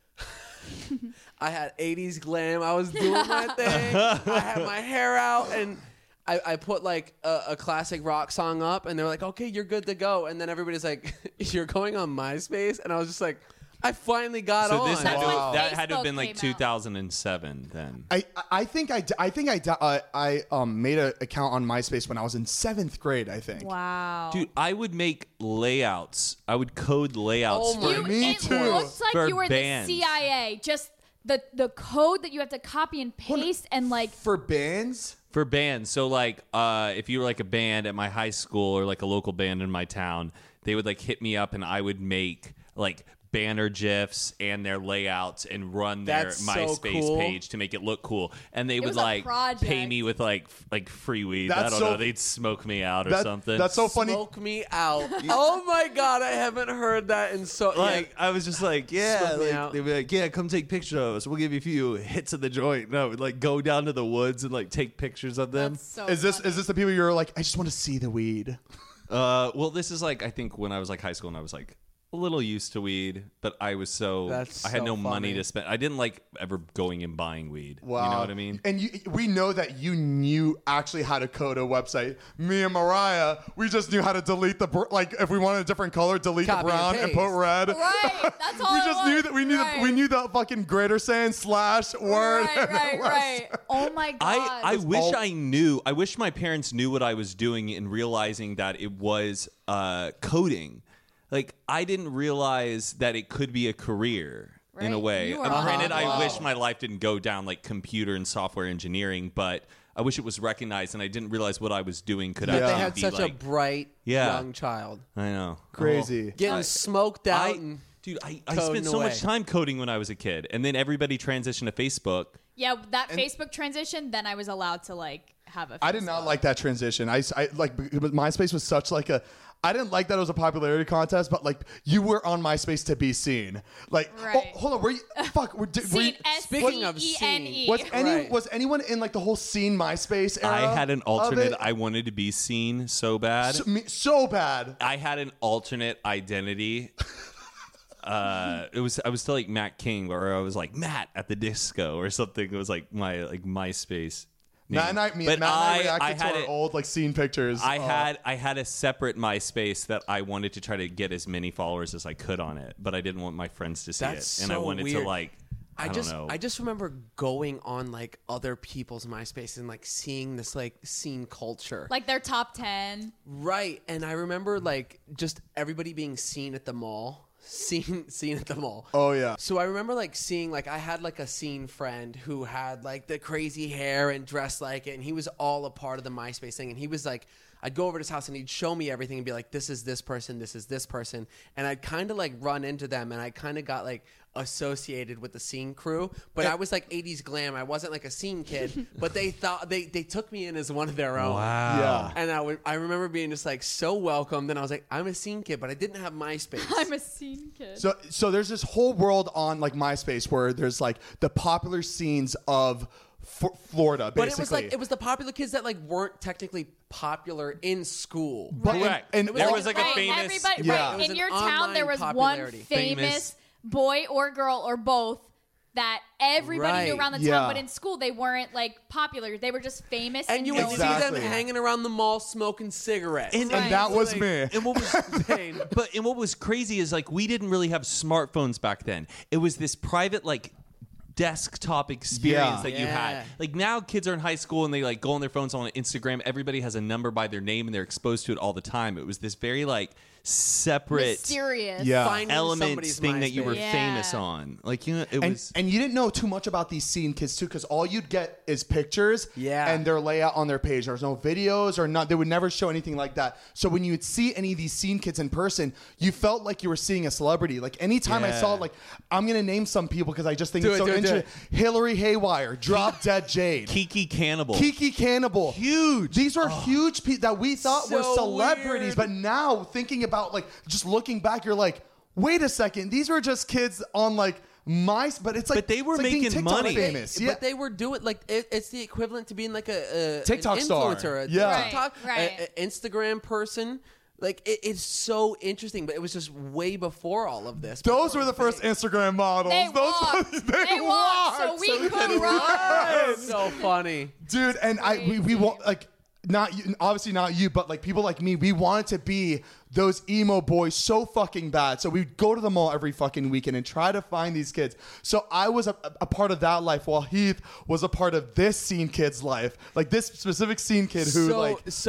Speaker 1: I had 80s glam. I was doing my thing. I had my hair out and I put like a classic rock song up and they were like, okay, you're good to go. And then everybody's like, you're going on MySpace? And I was just like, I finally got on.
Speaker 9: This had
Speaker 7: That's when
Speaker 9: that had to have
Speaker 7: Facebook
Speaker 9: been like
Speaker 7: came out.
Speaker 9: 2007 then.
Speaker 8: I think I made an account on MySpace when I was in 7th grade. I think.
Speaker 7: Wow.
Speaker 9: Dude, I would make layouts. I would code layouts
Speaker 1: Oh my
Speaker 9: for
Speaker 8: Me
Speaker 7: it
Speaker 8: too.
Speaker 7: looked like
Speaker 9: For
Speaker 7: you were
Speaker 9: bands.
Speaker 7: the CIA. Just the code that you have to copy and paste and like
Speaker 8: For bands.
Speaker 9: For bands. So like if you were like a band at my high school or like a local band in my town, they would like hit me up and I would make like banner GIFs and their layouts and run their
Speaker 1: That's so
Speaker 9: MySpace
Speaker 1: cool.
Speaker 9: page to make it look cool. And they would
Speaker 7: was a
Speaker 9: like
Speaker 7: project.
Speaker 9: pay me with like free weed.
Speaker 8: That's
Speaker 9: I don't
Speaker 8: so-
Speaker 9: know. They'd smoke me out or
Speaker 8: That-
Speaker 9: something.
Speaker 8: That's so funny.
Speaker 1: Smoke me out. Oh my God, I haven't heard that in so
Speaker 9: Like I was just like, yeah,
Speaker 1: Smoke me
Speaker 9: like,
Speaker 1: out.
Speaker 9: they'd be like, yeah, come take pictures of us. We'll give you a few hits of the joint. No, we'd like go down to the woods and like take pictures of them.
Speaker 7: that's so
Speaker 8: Is
Speaker 7: funny.
Speaker 8: this the people you're like? I just want to see the weed.
Speaker 9: Well, this is like I think when I was like high school and I was like a little used to weed, but I was
Speaker 1: That's
Speaker 9: I had
Speaker 1: so
Speaker 9: no money
Speaker 1: funny.
Speaker 9: to spend. I didn't like ever going and buying weed.
Speaker 8: Wow.
Speaker 9: You know what I mean?
Speaker 8: And we know that you knew actually how to code a website. Me and Mariah, we just knew how to delete like if we wanted a different color, delete
Speaker 1: Copy
Speaker 8: the
Speaker 1: and
Speaker 8: brown and
Speaker 1: paste.
Speaker 8: put red.
Speaker 7: Right, that's all
Speaker 8: We
Speaker 7: it
Speaker 8: just
Speaker 7: was.
Speaker 8: knew that
Speaker 7: Right.
Speaker 8: we knew the fucking greater saying slash word.
Speaker 7: Right,
Speaker 8: and then
Speaker 7: right,
Speaker 8: less.
Speaker 7: right. Oh my god.
Speaker 9: I wish
Speaker 8: all-
Speaker 9: I knew. I wish my parents knew what I was doing and realizing that it was coding. Like I didn't realize that it could be a career in a
Speaker 7: Right.
Speaker 9: way.
Speaker 7: You were
Speaker 9: Granted, I
Speaker 8: Wow.
Speaker 9: wish my life didn't go down like computer and software engineering, but I wish it was recognized, and I didn't realize what I was doing could
Speaker 1: That
Speaker 9: actually
Speaker 1: they had
Speaker 9: be
Speaker 1: such
Speaker 9: like,
Speaker 1: a bright
Speaker 9: Yeah.
Speaker 1: young child.
Speaker 9: I know.
Speaker 8: Crazy.
Speaker 1: Getting smoked out. and
Speaker 9: Dude, I
Speaker 1: coding
Speaker 9: spent so
Speaker 1: away.
Speaker 9: much time coding when I was a kid, and then everybody transitioned to Facebook.
Speaker 7: Yeah, that Facebook transition, then I was allowed to like have a
Speaker 8: I did not like that transition. I like MySpace was such like a. I didn't like that it was a popularity contest, but like you were on MySpace to be seen. Like,
Speaker 7: Right.
Speaker 8: oh, hold on, were you? Fuck, were you,
Speaker 7: Scene
Speaker 1: Speaking of
Speaker 7: SCENE.
Speaker 8: was anyone in like the whole scene MySpace era?
Speaker 9: I had an
Speaker 8: of
Speaker 9: alternate.
Speaker 8: it?
Speaker 9: I wanted to be seen so bad.
Speaker 8: so bad.
Speaker 9: I had an alternate identity. I was still like Matt King, or I was like Matt at the disco or something. It was like my MySpace name.
Speaker 8: Matt and I reacted to our old like scene pictures.
Speaker 9: I had a separate MySpace that I wanted to try to get as many followers as I could on it, but I didn't want my friends to see
Speaker 1: That's
Speaker 9: it, and I
Speaker 1: so
Speaker 9: wanted
Speaker 1: weird.
Speaker 9: to like. I don't know.
Speaker 1: I just remember going on like other people's MySpace and like seeing this like scene culture.
Speaker 7: Like their top 10.
Speaker 1: Right. And I remember like just everybody being seen at the mall. Seen at the mall.
Speaker 8: Oh yeah.
Speaker 1: So I remember like seeing like I had like a scene friend who had like the crazy hair and dressed like it, and he was all a part of the MySpace thing, and he was like, I'd go over to his house and he'd show me everything and be like, this is this person, this is this person. And I'd kind of like run into them, and I kind of got like associated with the scene crew. But I was like 80s glam. I wasn't like a scene kid, but they thought they took me in as one of their own.
Speaker 9: Wow.
Speaker 8: Yeah.
Speaker 1: And I remember being just like so welcomed. And I was like, I'm a scene kid, but I didn't have MySpace.
Speaker 7: I'm a scene kid.
Speaker 8: So there's this whole world on like MySpace where there's like the popular scenes of Florida, basically.
Speaker 1: But it was the popular kids that like weren't technically popular in school.
Speaker 9: Correct.
Speaker 8: And
Speaker 9: there was like a famous.
Speaker 7: Everybody,
Speaker 8: Yeah.
Speaker 7: right.
Speaker 1: It was
Speaker 7: In
Speaker 1: an
Speaker 7: your town,
Speaker 1: online
Speaker 7: there was one
Speaker 1: popularity.
Speaker 7: famous boy or girl or both that everybody knew
Speaker 1: Right.
Speaker 7: around the
Speaker 8: Yeah.
Speaker 7: town, but in school they weren't like popular. They were just famous.
Speaker 1: And you would see
Speaker 8: Exactly.
Speaker 1: them hanging around the mall smoking cigarettes.
Speaker 9: And
Speaker 7: Right.
Speaker 8: that was
Speaker 1: Like-
Speaker 8: me.
Speaker 9: And what was
Speaker 1: insane.
Speaker 9: and what was crazy is like we didn't really have smartphones back then. It was this private like desktop experience
Speaker 8: Yeah.
Speaker 9: that you had.
Speaker 1: Yeah.
Speaker 9: Like now kids are in high school and they like go on their phones on Instagram. Everybody has a number by their name and they're exposed to it all the time. It was this very like separate
Speaker 7: mysterious.
Speaker 8: Yeah.
Speaker 1: Finding
Speaker 9: elements
Speaker 1: somebody's
Speaker 9: thing that you were
Speaker 1: MySpace.
Speaker 7: Yeah.
Speaker 9: famous on. Like, you know, it was.
Speaker 8: And you didn't know too much about these scene kids too, because all you'd get is pictures
Speaker 1: Yeah.
Speaker 8: and their layout on their page. There was no videos or not. They would never show anything like that. So when you would see any of these scene kids in person, you felt like you were seeing a celebrity. Like anytime I
Speaker 9: Yeah.
Speaker 8: saw, like, I'm gonna name some people because I just think
Speaker 1: Do
Speaker 8: it's
Speaker 1: it,
Speaker 8: so
Speaker 1: do it, do
Speaker 8: interesting. Hillary Haywire, Drop Dead Jade.
Speaker 9: Kiki Cannibal.
Speaker 8: Kiki Cannibal.
Speaker 9: Huge.
Speaker 8: These are huge people that we thought were
Speaker 1: So
Speaker 8: celebrities,
Speaker 1: weird.
Speaker 8: but now thinking about like just looking back, you're like, wait a second, these were just kids on like but it's like,
Speaker 9: But they were
Speaker 8: it's like being
Speaker 9: making
Speaker 8: TikTok
Speaker 9: money.
Speaker 8: famous. Yeah.
Speaker 1: But they were doing like it's the equivalent to being like a
Speaker 8: TikTok
Speaker 1: an
Speaker 8: star.
Speaker 1: influencer, a
Speaker 8: Yeah.
Speaker 1: TikTok,
Speaker 7: Right.
Speaker 1: a Instagram person. Like it's so interesting, but it was just way before all of this.
Speaker 8: Those were the first Instagram models.
Speaker 7: They
Speaker 8: Those
Speaker 7: walked. They walked, so we could run.
Speaker 1: so funny.
Speaker 8: dude. And we want like not you, obviously not you, but like people like me. We wanted to be those emo boys so fucking bad. So we'd go to the mall every fucking weekend and try to find these kids. So I was a part of that life, while Heath was a part of this scene kid's life, like this specific scene kid who
Speaker 1: This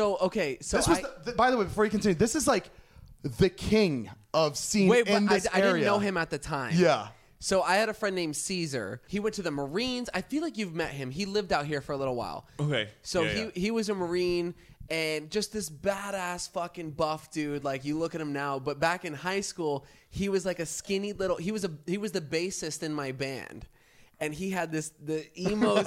Speaker 1: was
Speaker 8: by the way, before you continue, this is like the king of scene
Speaker 1: wait,
Speaker 8: in
Speaker 1: but
Speaker 8: this
Speaker 1: I didn't
Speaker 8: area.
Speaker 1: know him at the time.
Speaker 8: Yeah.
Speaker 1: So I had a friend named Caesar. He went to the Marines. I feel like you've met him. He lived out here for a little while.
Speaker 9: Okay.
Speaker 1: So
Speaker 9: Yeah,
Speaker 1: he was a Marine and just this badass fucking buff dude. Like you look at him now, but back in high school, he was like a skinny little. He was the bassist in my band. And he had the emo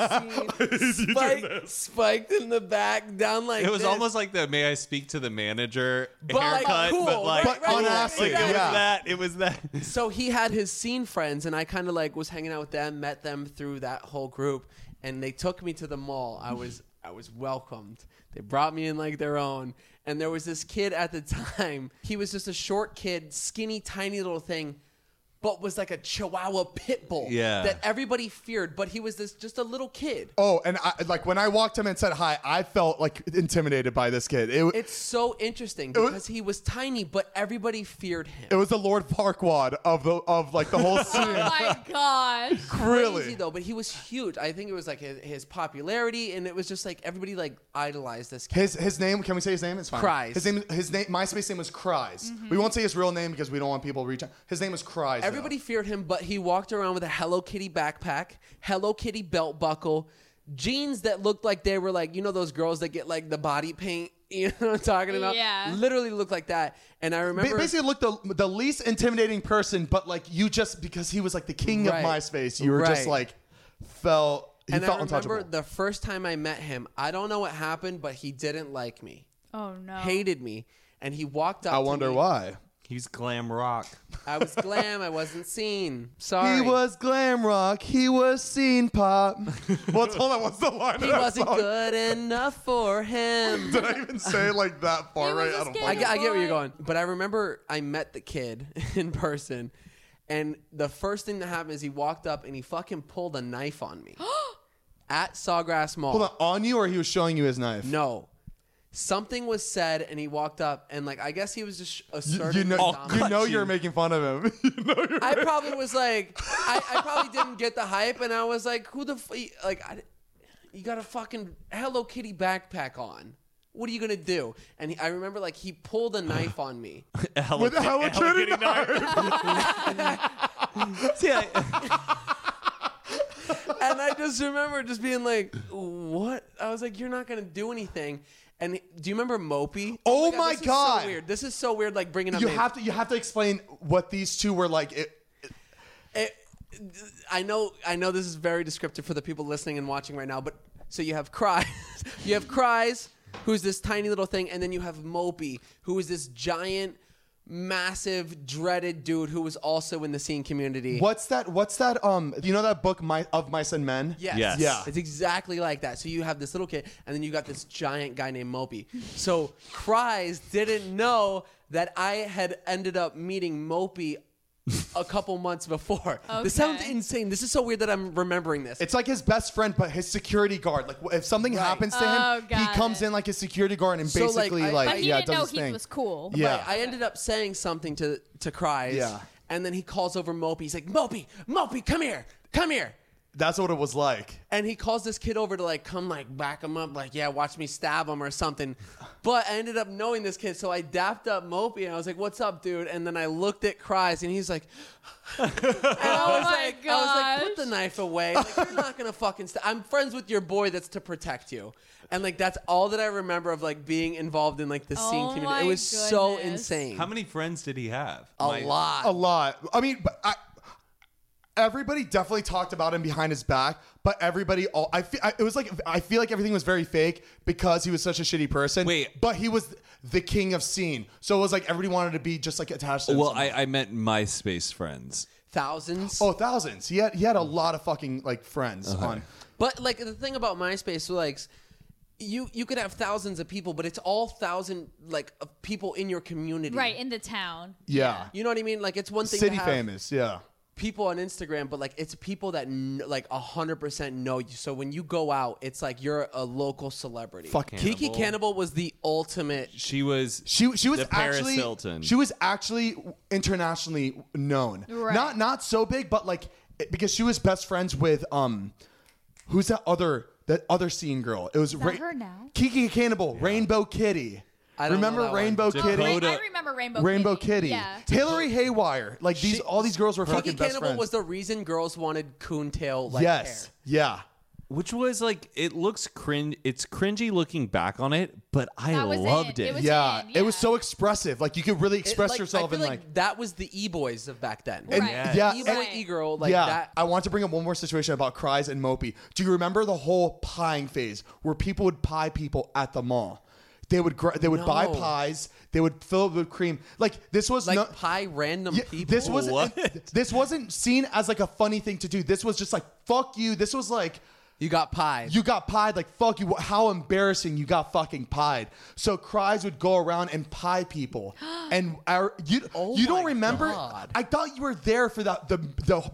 Speaker 1: scene spiked in the back, down like
Speaker 9: It was
Speaker 1: this.
Speaker 9: almost like the "May I speak to the manager"
Speaker 1: But, like,
Speaker 9: haircut,
Speaker 1: cool,
Speaker 9: but like,
Speaker 1: right,
Speaker 8: on
Speaker 1: right,
Speaker 8: acid,
Speaker 9: like, it was
Speaker 8: yeah.
Speaker 9: that. It was that.
Speaker 1: So he had his scene friends, and I kind of like was hanging out with them, met them through that whole group, and they took me to the mall. I was welcomed. They brought me in like their own, and there was this kid at the time. He was just a short kid, skinny, tiny little thing, but was like a Chihuahua pit bull that everybody feared. But he was just a little kid.
Speaker 8: Oh, and I, like when I walked him and said hi, I felt like intimidated by this kid.
Speaker 1: It's so interesting because he was tiny, but everybody feared him.
Speaker 8: It was the Lord Farquaad of the whole scene.
Speaker 7: Oh my gosh.
Speaker 8: Really?
Speaker 1: Crazy though, but he was huge. I think it was like his popularity, and it was just like everybody like idolized this kid.
Speaker 8: His name, can we say his name? It's fine.
Speaker 1: Cries.
Speaker 8: His name, MySpace name was Cries. We won't say his real name because we don't want people to reach out. His name was Cries. though.
Speaker 1: Everybody feared him, but he walked around with a Hello Kitty backpack, Hello Kitty belt buckle, jeans that looked like they were like, you know those girls that get like the body paint, you know what I'm talking about?
Speaker 7: Yeah.
Speaker 1: Literally looked like that. And I remember
Speaker 8: basically looked the least intimidating person, but like you just, because he was like the king of
Speaker 1: Right.
Speaker 8: MySpace, you were just
Speaker 1: Right.
Speaker 8: like, he felt
Speaker 1: I remember
Speaker 8: untouchable.
Speaker 1: the first time I met him, I don't know what happened, but he didn't like me.
Speaker 7: Oh no.
Speaker 1: Hated me. And he walked up
Speaker 8: I
Speaker 1: to
Speaker 8: wonder
Speaker 1: me.
Speaker 8: why.
Speaker 9: He's glam rock.
Speaker 1: I was glam. I wasn't seen. Sorry.
Speaker 8: He was glam rock. He was scene pop. Hold on. What's the line?
Speaker 1: He
Speaker 8: of that
Speaker 1: wasn't
Speaker 8: song?
Speaker 1: good enough for him.
Speaker 8: Did I even say it like that far
Speaker 7: He was
Speaker 8: right?
Speaker 7: a
Speaker 8: I don't
Speaker 7: skinny
Speaker 1: I
Speaker 8: know.
Speaker 1: get where you're
Speaker 7: boy.
Speaker 1: going. But I remember I met the kid in person, And the first thing that happened is he walked up and he fucking pulled a knife on me at Sawgrass Mall.
Speaker 8: Hold on you or he was showing you his knife?
Speaker 1: No. Something was said and he walked up and like I guess he was just asserting
Speaker 8: You
Speaker 1: dominance.
Speaker 8: know you're making fun of him.
Speaker 1: I probably was like, I probably didn't get the hype, and I was like, who the you got a fucking Hello Kitty backpack on. What are you gonna do? And I remember like he pulled a knife on me
Speaker 8: with a Hello Kitty knife.
Speaker 1: And I just remember just being like, what? I was like, you're not gonna do anything. And do you remember Mopey?
Speaker 8: Oh my God.
Speaker 1: This is so weird. This is so weird. Like bringing up
Speaker 8: You
Speaker 1: names.
Speaker 8: have to explain what these two were like.
Speaker 1: I know this is very descriptive for the people listening and watching right now, but so you have Cries, who's this tiny little thing, and then you have Mopey, who is this giant, massive, dreaded dude who was also in the scene community.
Speaker 8: What's that? You know that book of Mice and Men?
Speaker 1: Yes.
Speaker 8: Yeah.
Speaker 1: It's exactly like that. So you have this little kid, and then you got this giant guy named Mopey. So Cries didn't know that I had ended up meeting Mopey a couple months before. This sounds insane. This is so weird that I'm remembering this.
Speaker 8: It's like his best friend, but his security guard. Like if something happens to him, he comes in like his security guard and
Speaker 1: So,
Speaker 8: basically
Speaker 7: But he didn't
Speaker 8: does
Speaker 7: know
Speaker 8: his
Speaker 7: he
Speaker 8: thing.
Speaker 7: was cool.
Speaker 8: Yeah.
Speaker 1: Right. I ended up saying something to Cries.
Speaker 8: Yeah.
Speaker 1: And then he calls over Mopey. He's like, Mopey, come here.
Speaker 8: That's what it was like.
Speaker 1: And he calls this kid over to like come like back him up, like, yeah, watch me stab him or something. But I ended up knowing this kid, so I dapped up Mopey and I was like, what's up, dude? And then I looked at Cries and he's like, and I was like, put the knife away. Like, you're not gonna fucking I'm friends with your boy that's to protect you. And like that's all that I remember of like being involved in like the scene community. It was so insane.
Speaker 9: How many friends did he have?
Speaker 1: A lot.
Speaker 8: I mean, but everybody definitely talked about him behind his back, but I feel like everything was very fake because he was such a shitty person.
Speaker 9: Wait.
Speaker 8: But he was the king of scene. So it was like everybody wanted to be just like attached to him.
Speaker 9: Well, I meant MySpace friends.
Speaker 1: Thousands.
Speaker 8: Oh, thousands. He had a lot of fucking like friends on.
Speaker 1: But like the thing about MySpace, so like you could have thousands of people, but it's all thousand like of people in your community,
Speaker 7: Right, in the town.
Speaker 8: Yeah.
Speaker 1: You know what I mean? Like it's one thing
Speaker 8: City
Speaker 1: to have
Speaker 8: famous, yeah.
Speaker 1: people on Instagram, but like it's people that like 100% know you. So when you go out, it's like you're a local celebrity.
Speaker 8: Fuck
Speaker 1: Kiki Cannibal was the ultimate.
Speaker 9: She was
Speaker 8: the Paris
Speaker 9: actually
Speaker 8: Hilton. She was actually internationally known.
Speaker 7: Right.
Speaker 8: Not so big, but like because she was best friends with who's that other scene girl? It was
Speaker 7: that her now?
Speaker 8: Kiki Cannibal, Rainbow Kitty.
Speaker 1: I don't know
Speaker 8: Remember
Speaker 1: that
Speaker 8: Rainbow
Speaker 1: one.
Speaker 8: Kitty?
Speaker 7: I remember
Speaker 8: Rainbow Kitty.
Speaker 7: Yeah.
Speaker 8: Hillary Haywire. Like all these girls were fucking
Speaker 1: Kiki
Speaker 8: best
Speaker 1: Cannibal
Speaker 8: friends.
Speaker 1: was the reason girls wanted coontail like
Speaker 8: yes.
Speaker 1: hair.
Speaker 8: Yeah.
Speaker 9: Which was like, it looks cringe. It's cringy looking back on it, but I
Speaker 7: That was
Speaker 9: loved
Speaker 7: it.
Speaker 9: it.
Speaker 7: It was
Speaker 8: Yeah.
Speaker 7: in,
Speaker 8: It was so expressive. Like you could really express
Speaker 1: Like,
Speaker 8: yourself
Speaker 1: I feel
Speaker 8: in
Speaker 1: like that was the e-boys of back then.
Speaker 7: Right.
Speaker 8: Yeah.
Speaker 1: E-boy,
Speaker 7: Right.
Speaker 1: e-girl, like
Speaker 8: yeah,
Speaker 1: that.
Speaker 8: I want to bring up one more situation about Cries and Mopey. Do you remember the whole pieing phase where people would pie people at the mall? They would buy pies. They would fill it with cream. Like this was
Speaker 1: Like pie random people.
Speaker 8: This wasn't seen as like a funny thing to do. This was just like fuck you. This was like
Speaker 1: You got pied.
Speaker 8: you got pied. Like fuck you. How embarrassing. You got fucking pied. So Cries would go around and pie people. And you don't
Speaker 1: my
Speaker 8: remember?
Speaker 1: God.
Speaker 8: I thought you were there for that the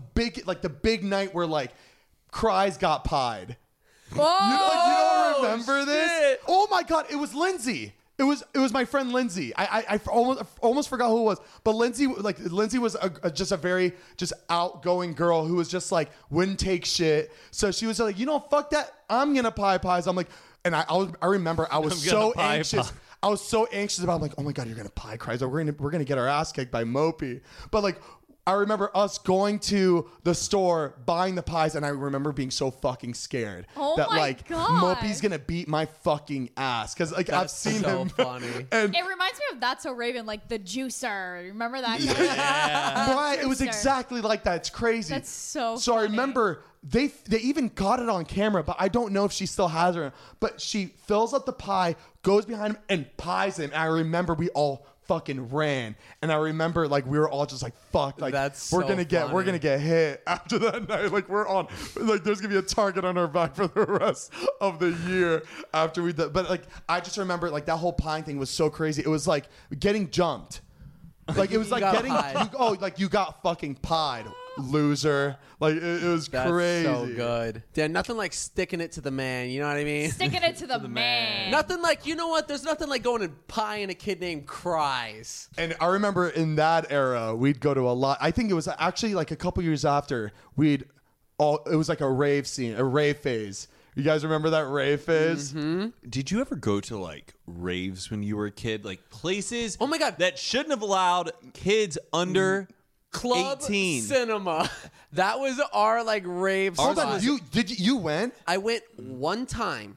Speaker 8: big night where like Cries got pied. You don't remember this? Oh my God! It was Lindsay. It was my friend Lindsay. I almost forgot who it was. But Lindsay was just a very outgoing girl who was just like wouldn't take shit. So she was like, fuck that. I'm gonna pie pies. I'm like, and I remember I was so anxious. I was so anxious about. I'm like, oh my God, you're gonna pie Cries. We're gonna get our ass kicked by Mopey. But like. I remember us going to the store, buying the pies, and I remember being so fucking scared that
Speaker 7: my
Speaker 8: like
Speaker 7: God.
Speaker 8: Mopey's gonna beat my fucking ass because like I've seen
Speaker 1: so
Speaker 8: him.
Speaker 1: funny.
Speaker 8: And
Speaker 7: It reminds me of That's So Raven, like the juicer. Remember that guy?
Speaker 8: right, it was
Speaker 7: Juicer.
Speaker 8: exactly like that. It's crazy.
Speaker 7: That's so
Speaker 8: So I
Speaker 7: funny.
Speaker 8: remember they even got it on camera, but I don't know if she still has it. But she fills up the pie, goes behind him, and pies him. And I remember we all fucking ran, and I remember like we were all just like fuck, like
Speaker 1: That's
Speaker 8: we're
Speaker 1: so
Speaker 8: gonna
Speaker 1: funny.
Speaker 8: get hit after that night. Like we're on, like there's gonna be a target on our back for the rest of the year after we did. But like I just remember like that whole pieing thing was so crazy. It was like getting jumped. Like it was like
Speaker 1: got
Speaker 8: getting you got fucking pied, loser. Like it was
Speaker 1: That's
Speaker 8: crazy.
Speaker 1: so good. Dan, nothing like sticking it to the man. You know what I mean?
Speaker 7: Sticking it to the man.
Speaker 1: Nothing like, you know what? There's nothing like going and pieing a kid named Cries.
Speaker 8: And I remember in that era, we'd go to a lot. I think it was actually like a couple years after it was like a rave scene, a rave phase. You guys remember that rave phase?
Speaker 1: Mm-hmm.
Speaker 9: Did you ever go to like raves when you were a kid? Like places
Speaker 1: Oh my God.
Speaker 9: that shouldn't have allowed kids under
Speaker 1: Club
Speaker 9: 18.
Speaker 1: Cinema. That was our like rave
Speaker 8: Hold
Speaker 1: spot.
Speaker 8: on, you went?
Speaker 1: I went one time.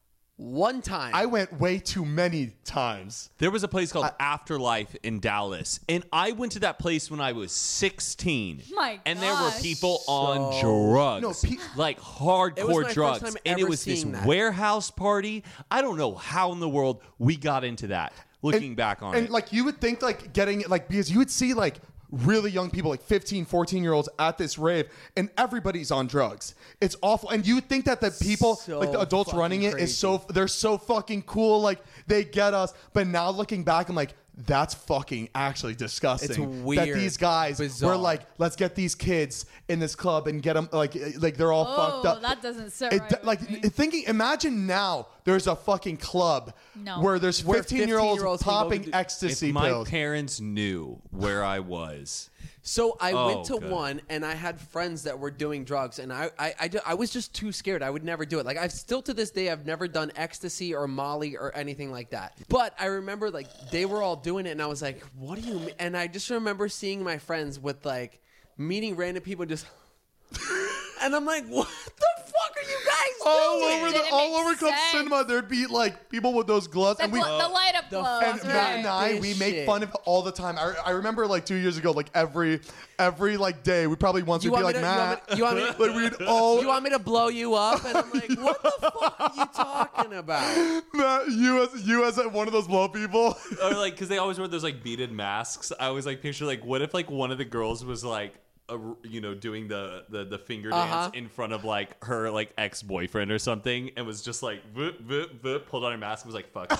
Speaker 8: I went way too many times.
Speaker 9: There was a place called Afterlife in Dallas, and I went to that place when I was 16.
Speaker 7: My
Speaker 9: and there were
Speaker 7: gosh.
Speaker 9: people on drugs,
Speaker 8: No,
Speaker 9: like
Speaker 1: It was
Speaker 9: hardcore
Speaker 1: my first
Speaker 9: drugs,
Speaker 1: time
Speaker 9: and it
Speaker 1: ever
Speaker 9: was this
Speaker 1: seeing that.
Speaker 9: warehouse party. I don't know how in the world we got into that. Looking back on
Speaker 8: and
Speaker 9: it,
Speaker 8: like you would think like getting like because you would see like really young people like 15 14-year-olds at this rave and everybody's on drugs. It's awful. And you would think that the people
Speaker 1: So
Speaker 8: like the adults
Speaker 1: fucking
Speaker 8: running it
Speaker 1: crazy.
Speaker 8: is they're so fucking cool, like they get us. But now looking back, I'm like, that's fucking actually disgusting.
Speaker 1: It's
Speaker 8: that
Speaker 1: weird,
Speaker 8: these guys
Speaker 1: bizarre.
Speaker 8: were like, let's get these kids in this club and get them like they're all fucked up.
Speaker 7: that doesn't sit right with
Speaker 8: Like
Speaker 7: me.
Speaker 8: imagine now there's a fucking club
Speaker 7: No.
Speaker 8: where there's
Speaker 1: Where
Speaker 8: 15-year-olds
Speaker 1: 15-year-olds can go
Speaker 8: popping
Speaker 1: do-
Speaker 8: ecstasy
Speaker 9: if my
Speaker 8: pills.
Speaker 9: parents knew where I was,
Speaker 1: So I
Speaker 9: Oh,
Speaker 1: went to
Speaker 9: God.
Speaker 1: one, and I had friends that were doing drugs, and I was just too scared. I would never do it. Like I've still to this day, I've never done ecstasy or Molly or anything like that. But I remember like they were all doing it, and I was like, "What do you mean?" And I just remember seeing my friends with like meeting random people, just, and I'm like, "What the fuck are you guys
Speaker 8: all
Speaker 1: doing?"
Speaker 8: over
Speaker 7: Didn't
Speaker 8: all
Speaker 7: make
Speaker 8: over Club
Speaker 7: sense.
Speaker 8: Cinema, there'd be like people with those gloves,
Speaker 7: The,
Speaker 8: and we
Speaker 7: the light up
Speaker 1: the
Speaker 7: gloves.
Speaker 8: and
Speaker 1: fuck
Speaker 8: Matt
Speaker 7: right.
Speaker 8: and I, we
Speaker 1: This
Speaker 8: make
Speaker 1: shit.
Speaker 8: fun of it all the time. I remember like 2 years ago, like every like day, we probably once
Speaker 1: You
Speaker 8: we'd be
Speaker 1: want
Speaker 8: like,
Speaker 1: me to-
Speaker 8: Matt,
Speaker 1: you want me-
Speaker 8: like we'd all
Speaker 1: You want me to blow you up? And I'm like, "What the fuck are you talking about?"
Speaker 8: Matt, you as one of those blow people.
Speaker 9: or like because they always wear those like beaded masks. I always like picture like what if like one of the girls was like doing the finger dance in front of like her like ex-boyfriend or something and was just like pulled on her mask and was like fuck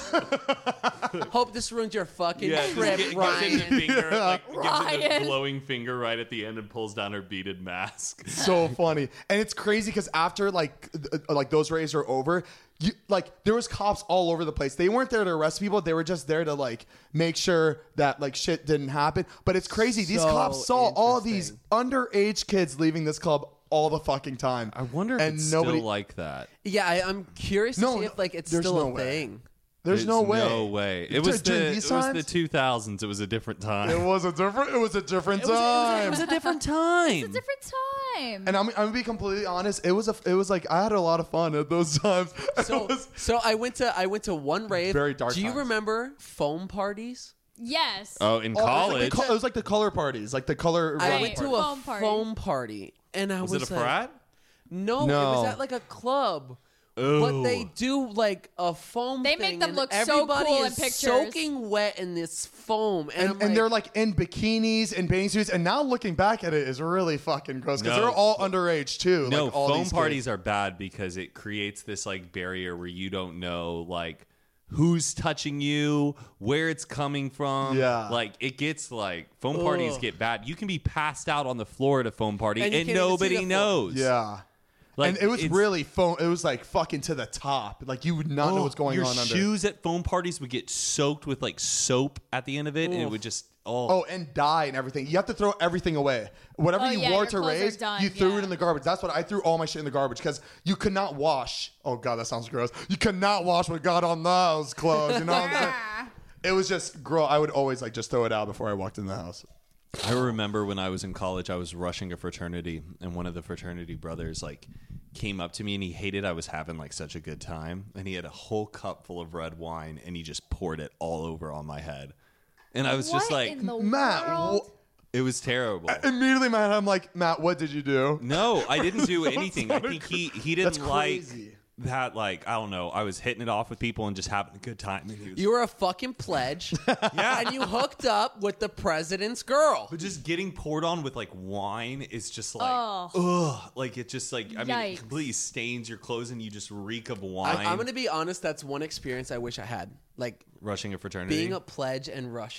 Speaker 9: you.
Speaker 1: Hope this ruins your fucking
Speaker 9: Just
Speaker 1: trip,
Speaker 9: gives him
Speaker 1: Ryan.
Speaker 9: the finger, like, gives him the
Speaker 7: Ryan.
Speaker 9: glowing finger right at the end and pulls down her beaded mask.
Speaker 8: So funny. And it's crazy because after like those raves are over, there was cops all over the place. They weren't there to arrest people. They were just there to like make sure that like shit didn't happen. But it's crazy. These
Speaker 1: So
Speaker 8: cops saw all these
Speaker 1: interesting.
Speaker 8: underage kids leaving this club all the fucking time.
Speaker 9: I wonder if
Speaker 8: and
Speaker 9: it's
Speaker 8: nobody,
Speaker 9: still like that.
Speaker 1: Yeah, I'm curious to see if like it's
Speaker 8: there's
Speaker 1: still
Speaker 8: no
Speaker 1: a
Speaker 8: way.
Speaker 1: thing.
Speaker 8: There's no way.
Speaker 9: No way. It was
Speaker 8: During
Speaker 9: the
Speaker 8: these
Speaker 9: 2000s. It was a different time.
Speaker 8: It was a different time.
Speaker 9: It was a different time.
Speaker 7: It's a different time.
Speaker 8: And I'm gonna be completely honest. It was like I had a lot of fun at those times.
Speaker 1: So I went to one rave.
Speaker 8: Very dark
Speaker 1: Do you
Speaker 8: times.
Speaker 1: remember foam parties?
Speaker 7: Yes.
Speaker 9: Oh, in
Speaker 8: Oh,
Speaker 9: college.
Speaker 8: it was like the color parties, like the color.
Speaker 1: I
Speaker 7: Right.
Speaker 1: went to
Speaker 7: Foam
Speaker 1: a
Speaker 7: party.
Speaker 1: foam party, and I
Speaker 9: was
Speaker 1: was
Speaker 9: it a
Speaker 1: like,
Speaker 9: frat?
Speaker 1: No,
Speaker 8: No.
Speaker 1: it was at like a club. But they do like a foam.
Speaker 7: They make
Speaker 1: thing,
Speaker 7: them
Speaker 1: and
Speaker 7: look so
Speaker 1: everybody
Speaker 7: cool in
Speaker 1: is
Speaker 7: pictures.
Speaker 1: soaking wet in this foam, and,
Speaker 8: And they're like in bikinis and bathing suits. And now looking back at it is really fucking gross because
Speaker 9: No.
Speaker 8: they're all underage too.
Speaker 9: No,
Speaker 8: like, all
Speaker 9: foam
Speaker 8: these kids.
Speaker 9: parties are bad because it creates this like barrier where you don't know like who's touching you, where it's coming from.
Speaker 8: Yeah.
Speaker 9: Like it gets like foam parties get bad. You can be passed out on the floor at a foam party
Speaker 1: And you
Speaker 9: and,
Speaker 1: can't even see
Speaker 9: nobody
Speaker 1: the floor.
Speaker 9: knows.
Speaker 8: Yeah.
Speaker 9: Like,
Speaker 8: and it was
Speaker 9: it's-
Speaker 8: really foam. It was like fucking to the top. Like you would not know what's going
Speaker 9: your
Speaker 8: on under.
Speaker 9: shoes at foam parties would get soaked with like soap at the end of it, and it would just
Speaker 8: Oh, and dye and everything. You have to throw everything away. Whatever
Speaker 7: Oh,
Speaker 8: you
Speaker 7: yeah,
Speaker 8: wore
Speaker 7: your
Speaker 8: to
Speaker 7: clothes are
Speaker 8: raves,
Speaker 7: done,
Speaker 8: you threw
Speaker 7: yeah.
Speaker 8: it in the garbage. That's what I threw all my shit in the garbage because you could not wash. Oh god, that sounds gross. You could not wash what got on those clothes. You know what I'm saying? It was just gross. I would always like just throw it out before I walked in the house.
Speaker 9: I remember when I was in college, I was rushing a fraternity, and one of the fraternity brothers like came up to me and he hated I was having like such a good time, and he had a whole cup full of red wine and he just poured it all over on my head, and I was just
Speaker 7: What
Speaker 9: like,
Speaker 7: in the
Speaker 8: Matt,
Speaker 7: world?
Speaker 9: it was terrible.
Speaker 8: Immediately, Matt, I'm like, Matt, what did you do?
Speaker 9: No, I didn't do anything. I think he didn't
Speaker 8: That's
Speaker 9: like
Speaker 8: crazy.
Speaker 9: that. Like I don't know. I was hitting it off with people and just having a good time. And he was,
Speaker 1: you were a fucking pledge, and you hooked up with the president's girl.
Speaker 9: but just getting poured on with like wine is just like,
Speaker 7: Oh.
Speaker 9: ugh. Like it just like I mean,
Speaker 7: Yikes.
Speaker 9: it completely stains your clothes and you just reek of wine.
Speaker 1: I'm gonna be honest. That's one experience I wish I had, like
Speaker 9: rushing a fraternity.
Speaker 1: being a pledge and rushing.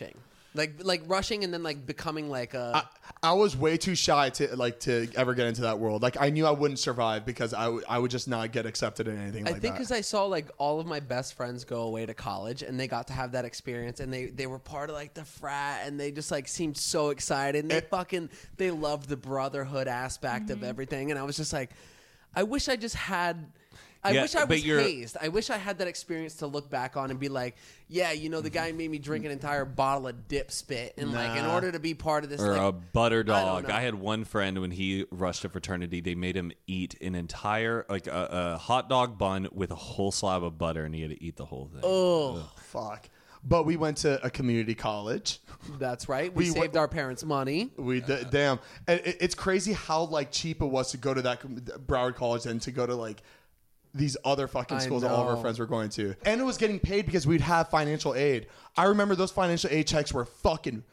Speaker 1: Like rushing and then like becoming like a.
Speaker 8: I was way too shy to ever get into that world. Like I knew I wouldn't survive because I would just not get accepted in anything like that.
Speaker 1: I think because I saw like all of my best friends go away to college and they got to have that experience and they were part of like the frat and they just like seemed so excited and they loved the brotherhood aspect of everything, and I was just like, I wish I just had. I wish I was hazed. I wish I had that experience to look back on and be like, yeah, you know, the guy made me drink an entire bottle of dip spit. And like, in order to be part of this.
Speaker 9: Or
Speaker 1: like,
Speaker 9: a butter dog.
Speaker 1: I
Speaker 9: had one friend when he rushed to fraternity, they made him eat an entire, like a hot dog bun with a whole slab of butter, and he had to eat the whole thing.
Speaker 1: Oh,
Speaker 8: fuck. But we went to a community college.
Speaker 1: That's right. We saved our parents' money.
Speaker 8: We did. Damn. And it's crazy how like cheap it was to go to that Broward College and to go to like these other fucking schools that all of our friends were going to. And it was getting paid because we'd have financial aid. I remember those financial aid checks were fucking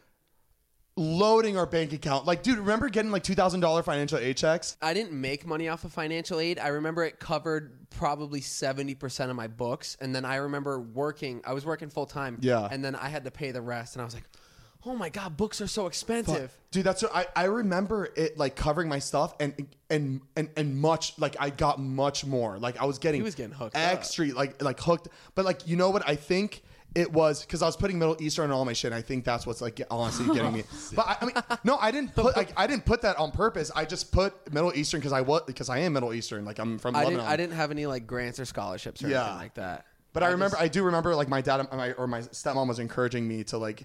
Speaker 8: loading our bank account. Like, dude, remember getting like $2,000 financial aid checks?
Speaker 1: I didn't make money off of financial aid. I remember it covered probably 70% of my books. And then I remember I was working full time.
Speaker 8: Yeah.
Speaker 1: And then I had to pay the rest. And I was like, oh my God, books are so expensive.
Speaker 8: Dude, that's what I remember it like covering my stuff and much like I got much more. Like I was getting
Speaker 1: hooked
Speaker 8: extra
Speaker 1: up.
Speaker 8: like hooked. But like, you know what? I think it was because I was putting Middle Eastern on all my shit. I think that's what's like honestly getting me. But I mean, no, I didn't put that on purpose. I just put Middle Eastern because I am Middle Eastern. Like I'm from Lebanon.
Speaker 1: I didn't have any like grants or scholarships or anything like that.
Speaker 8: But I do remember like my dad or my stepmom was encouraging me to like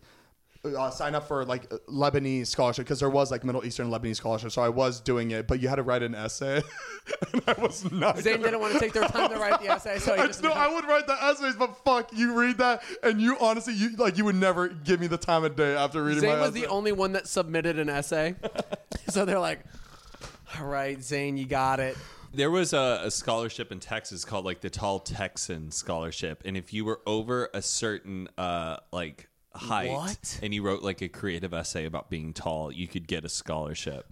Speaker 8: sign up for like Lebanese scholarship because there was like Middle Eastern Lebanese scholarship, so I was doing it. But you had to write an essay, and I was not.
Speaker 1: Zane didn't want to take their time to write the essay, so
Speaker 8: I would write the essays, but fuck, you read that, and you honestly, you would never give me the time of day after reading.
Speaker 1: Zane
Speaker 8: my
Speaker 1: was
Speaker 8: essay.
Speaker 1: the only one that submitted an essay, so they're like, "All right, Zane, you got it."
Speaker 9: There was a scholarship in Texas called like the Tall Texan Scholarship, and if you were over a certain like height and you wrote like a creative essay about being tall, you could get a scholarship.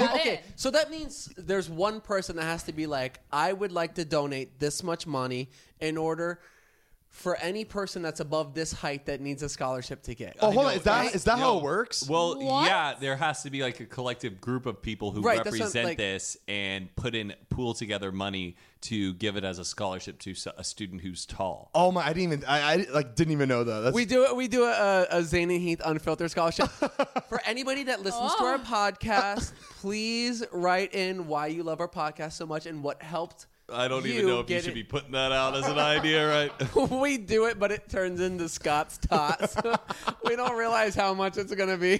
Speaker 1: So that means there's one person that has to be like, I would like to donate this much money in order for any person that's above this height that needs a scholarship to get.
Speaker 8: Oh, hold on. Is that how it works?
Speaker 9: Well, yeah, there has to be like a collective group of people who represent this and pool together money to give it as a scholarship to a student who's tall.
Speaker 8: Oh my! I didn't even know that.
Speaker 1: We do a Zane and Heath Unfiltered Scholarship. For anybody that listens to our podcast, please write in why you love our podcast so much and what helped.
Speaker 9: I don't even know if you should be putting that out as an idea, right?
Speaker 1: We do it, but it turns into Scott's Tots. We don't realize how much it's going to be.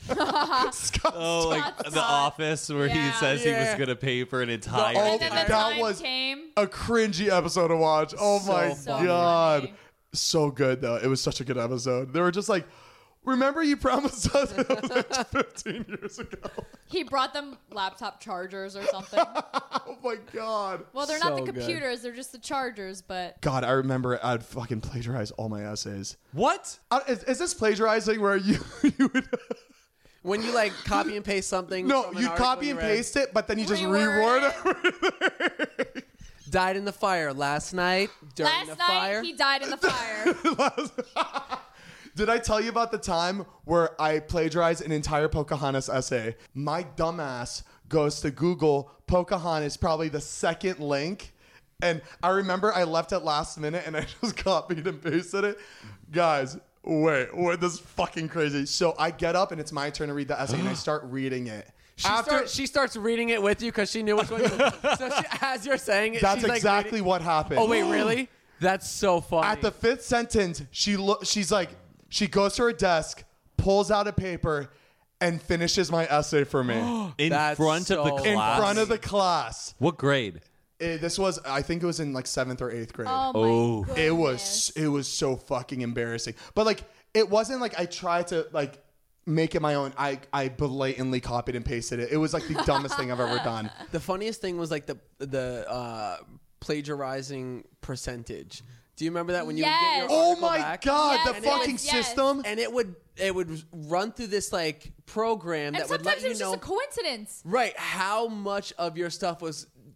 Speaker 9: Like The Office, where he says he was going to pay for an entire.
Speaker 7: And then the
Speaker 8: that
Speaker 7: time
Speaker 8: was
Speaker 7: came.
Speaker 8: a cringy episode to watch. Oh my God.
Speaker 7: Funny.
Speaker 8: So good, though. It was such a good episode. They were just like, remember you promised us it was like 15 years ago.
Speaker 7: He brought them laptop chargers or something.
Speaker 8: Oh my God.
Speaker 7: Well, they're not the computers, they're just the chargers, but.
Speaker 8: God, I remember I'd fucking plagiarize all my essays.
Speaker 9: What?
Speaker 8: Is this plagiarizing where you would...
Speaker 1: When you like copy and paste something.
Speaker 8: No, you copy and paste it, but then you just reword everything.
Speaker 1: Died in the fire last night. During the fire.
Speaker 7: He died in the fire.
Speaker 8: Did I tell you about the time where I plagiarized an entire Pocahontas essay? My dumbass goes to Google Pocahontas, probably the second link. And I remember I left it last minute and I just copied and pasted it. Guys, wait, this is fucking crazy. So I get up and it's my turn to read the essay and I start reading it.
Speaker 1: She starts reading it with you because she knew which one. As you're saying it,
Speaker 8: that's
Speaker 1: she's
Speaker 8: exactly what happened.
Speaker 1: Oh wait, really? That's so funny.
Speaker 8: At the fifth sentence, she's like, she goes to her desk, pulls out a paper, and finishes my essay for me
Speaker 9: in front of the class.
Speaker 8: In front of the class.
Speaker 9: What grade?
Speaker 8: This was, I think it was in like 7th or 8th grade.
Speaker 7: Oh my
Speaker 8: goodness. It was so fucking embarrassing. But like, it wasn't like I tried to like make it my own. I blatantly copied and pasted it. It was like the dumbest thing I've ever done.
Speaker 1: The funniest thing was like the plagiarizing percentage. Do you remember that when you would get your
Speaker 8: oh
Speaker 1: article
Speaker 8: my
Speaker 1: back?
Speaker 8: God,
Speaker 7: Yes,
Speaker 8: the fucking system.
Speaker 1: And it would run through this like program
Speaker 7: And
Speaker 1: that would let
Speaker 7: sometimes
Speaker 1: you
Speaker 7: it was
Speaker 1: know
Speaker 7: just a coincidence.
Speaker 1: right how much of your stuff was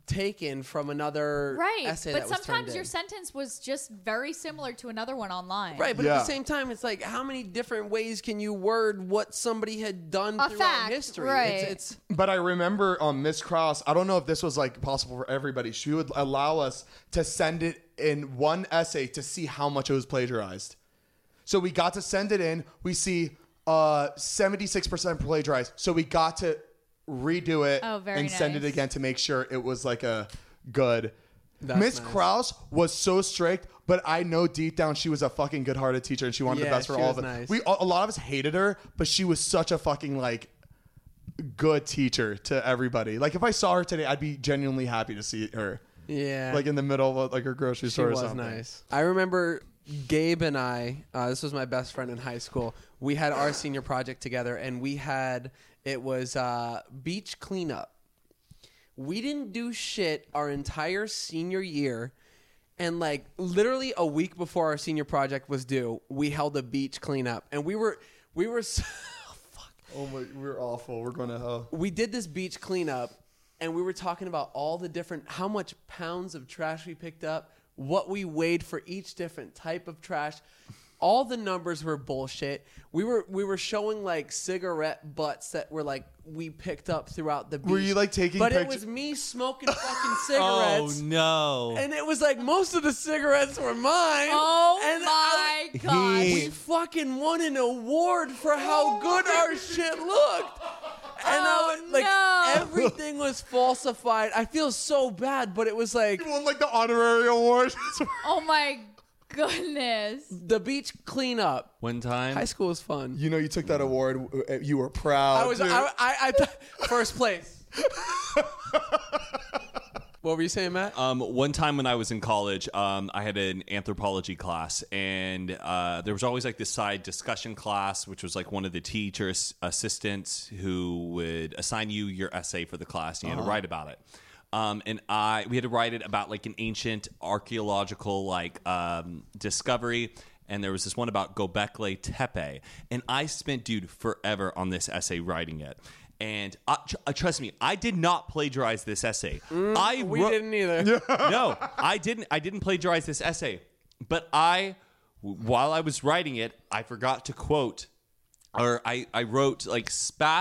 Speaker 1: taken from another
Speaker 7: Right.
Speaker 1: essay
Speaker 7: But
Speaker 1: that was turned
Speaker 7: sometimes
Speaker 1: in.
Speaker 7: your sentence was just very similar to another one online.
Speaker 1: Right, but at the same time, it's like, how many different ways can you word what somebody had done
Speaker 7: A
Speaker 1: throughout
Speaker 7: fact,
Speaker 1: history?
Speaker 7: right.
Speaker 1: It's
Speaker 8: But I remember Miss Krause, I don't know if this was like possible for everybody. She would allow us to send it in one essay to see how much it was plagiarized. So we got to send it in. We see 76% plagiarized. So we got to redo it and send it again to make sure it was like a good. Miss Krause was so strict, but I know deep down she was a fucking good-hearted teacher and she wanted the best for all of it.
Speaker 1: Nice.
Speaker 8: A lot of us hated her, but she was such a fucking like good teacher to everybody. Like if I saw her today, I'd be genuinely happy to see her.
Speaker 1: Yeah.
Speaker 8: Like in the middle of like her grocery store or something.
Speaker 1: Nice. I remember Gabe and I, this was my best friend in high school. We had our senior project together and it was beach cleanup. We didn't do shit our entire senior year. And like literally a week before our senior project was due, we held a beach cleanup and we were so, fuck.
Speaker 8: Oh my, we're awful. We're going to hell.
Speaker 1: We did this beach cleanup and we were talking about all the different, how much pounds of trash we picked up, what we weighed for each different type of trash. All the numbers were bullshit. We were showing like cigarette butts that were like we picked up throughout the beach.
Speaker 8: Were you like taking
Speaker 1: But
Speaker 8: pictures?
Speaker 1: it was me smoking fucking cigarettes.
Speaker 9: Oh no.
Speaker 1: And it was like most of the cigarettes were mine.
Speaker 7: Oh
Speaker 1: and
Speaker 7: my God.
Speaker 1: We fucking won an award for how good our shit looked. And everything was falsified. I feel so bad, but it was like
Speaker 8: You won like the honorary award.
Speaker 7: Oh my goodness.
Speaker 1: the beach cleanup.
Speaker 9: One time,
Speaker 1: High school was fun.
Speaker 8: You know, you took that award. You were proud.
Speaker 1: I first place. What were you saying, Matt?
Speaker 9: One time when I was in college, I had an anthropology class, and there was always like this side discussion class, which was like one of the teacher's assistants who would assign you your essay for the class, and you had to write about it. And we had to write it about like an ancient archaeological like discovery. And there was this one about Göbekli Tepe. And I spent, dude, forever on this essay writing it. And trust me, I did not plagiarize this essay.
Speaker 1: We didn't either.
Speaker 9: No, I didn't plagiarize this essay. But while I was writing it, I forgot to quote, or I wrote like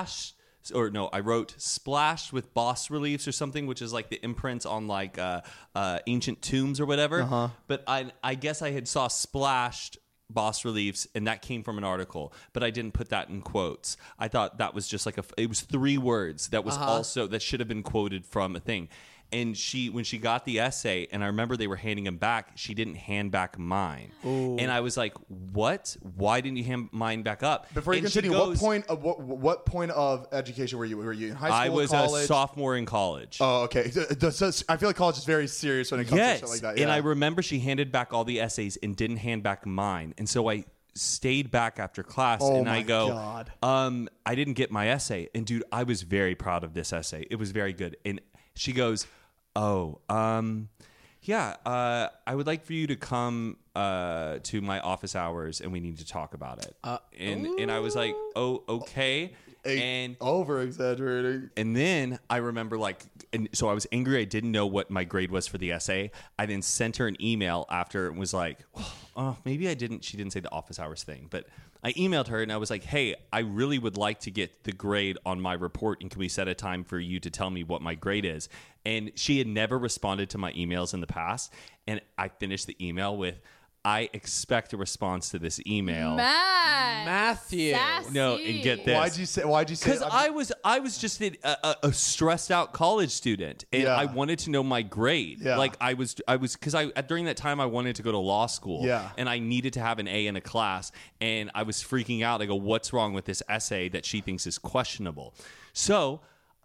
Speaker 9: I wrote splashed with bas reliefs or something, which is like the imprints on like ancient tombs or whatever. But I guess I had saw splashed bas reliefs, and that came from an article, but I didn't put that in quotes. I thought that was just like it was 3 words that was also that should have been quoted from a thing. And when she got the essay, and I remember they were handing him back, she didn't hand back mine. Ooh. And I was like, "What? Why didn't you hand mine back up?"
Speaker 8: Before you continue, what point of education were you? Were you in high school?
Speaker 9: I was
Speaker 8: college?
Speaker 9: a sophomore in college.
Speaker 8: Oh, okay. I feel like college is very serious when it comes to shit like that. Yeah.
Speaker 9: And I remember she handed back all the essays and didn't hand back mine, and so I stayed back after class, and I go,
Speaker 8: God.
Speaker 9: I didn't get my essay, and dude, I was very proud of this essay. It was very good, and she goes, "Oh, yeah, I would like for you to come to my office hours, and we need to talk about it." And I was like, "Oh, okay." And
Speaker 8: over exaggerating.
Speaker 9: And then I remember so I was angry. I didn't know what my grade was for the essay. I then sent her an email after and was like, "Oh, maybe I didn't." She didn't say the office hours thing, but I emailed her and I was like, "Hey, I really would like to get the grade on my report, and can we set a time for you to tell me what my grade is?" And she had never responded to my emails in the past, and I finished the email with, "I expect a response to this email."
Speaker 1: Matthew.
Speaker 7: Sassy.
Speaker 9: No, and get this.
Speaker 8: Why'd you say?
Speaker 9: Because I was just a stressed out college student, and I wanted to know my grade.
Speaker 8: Yeah.
Speaker 9: Like I was because during that time I wanted to go to law school.
Speaker 8: Yeah.
Speaker 9: And I needed to have an A in a class, and I was freaking out. I go, "What's wrong with this essay that she thinks is questionable?" So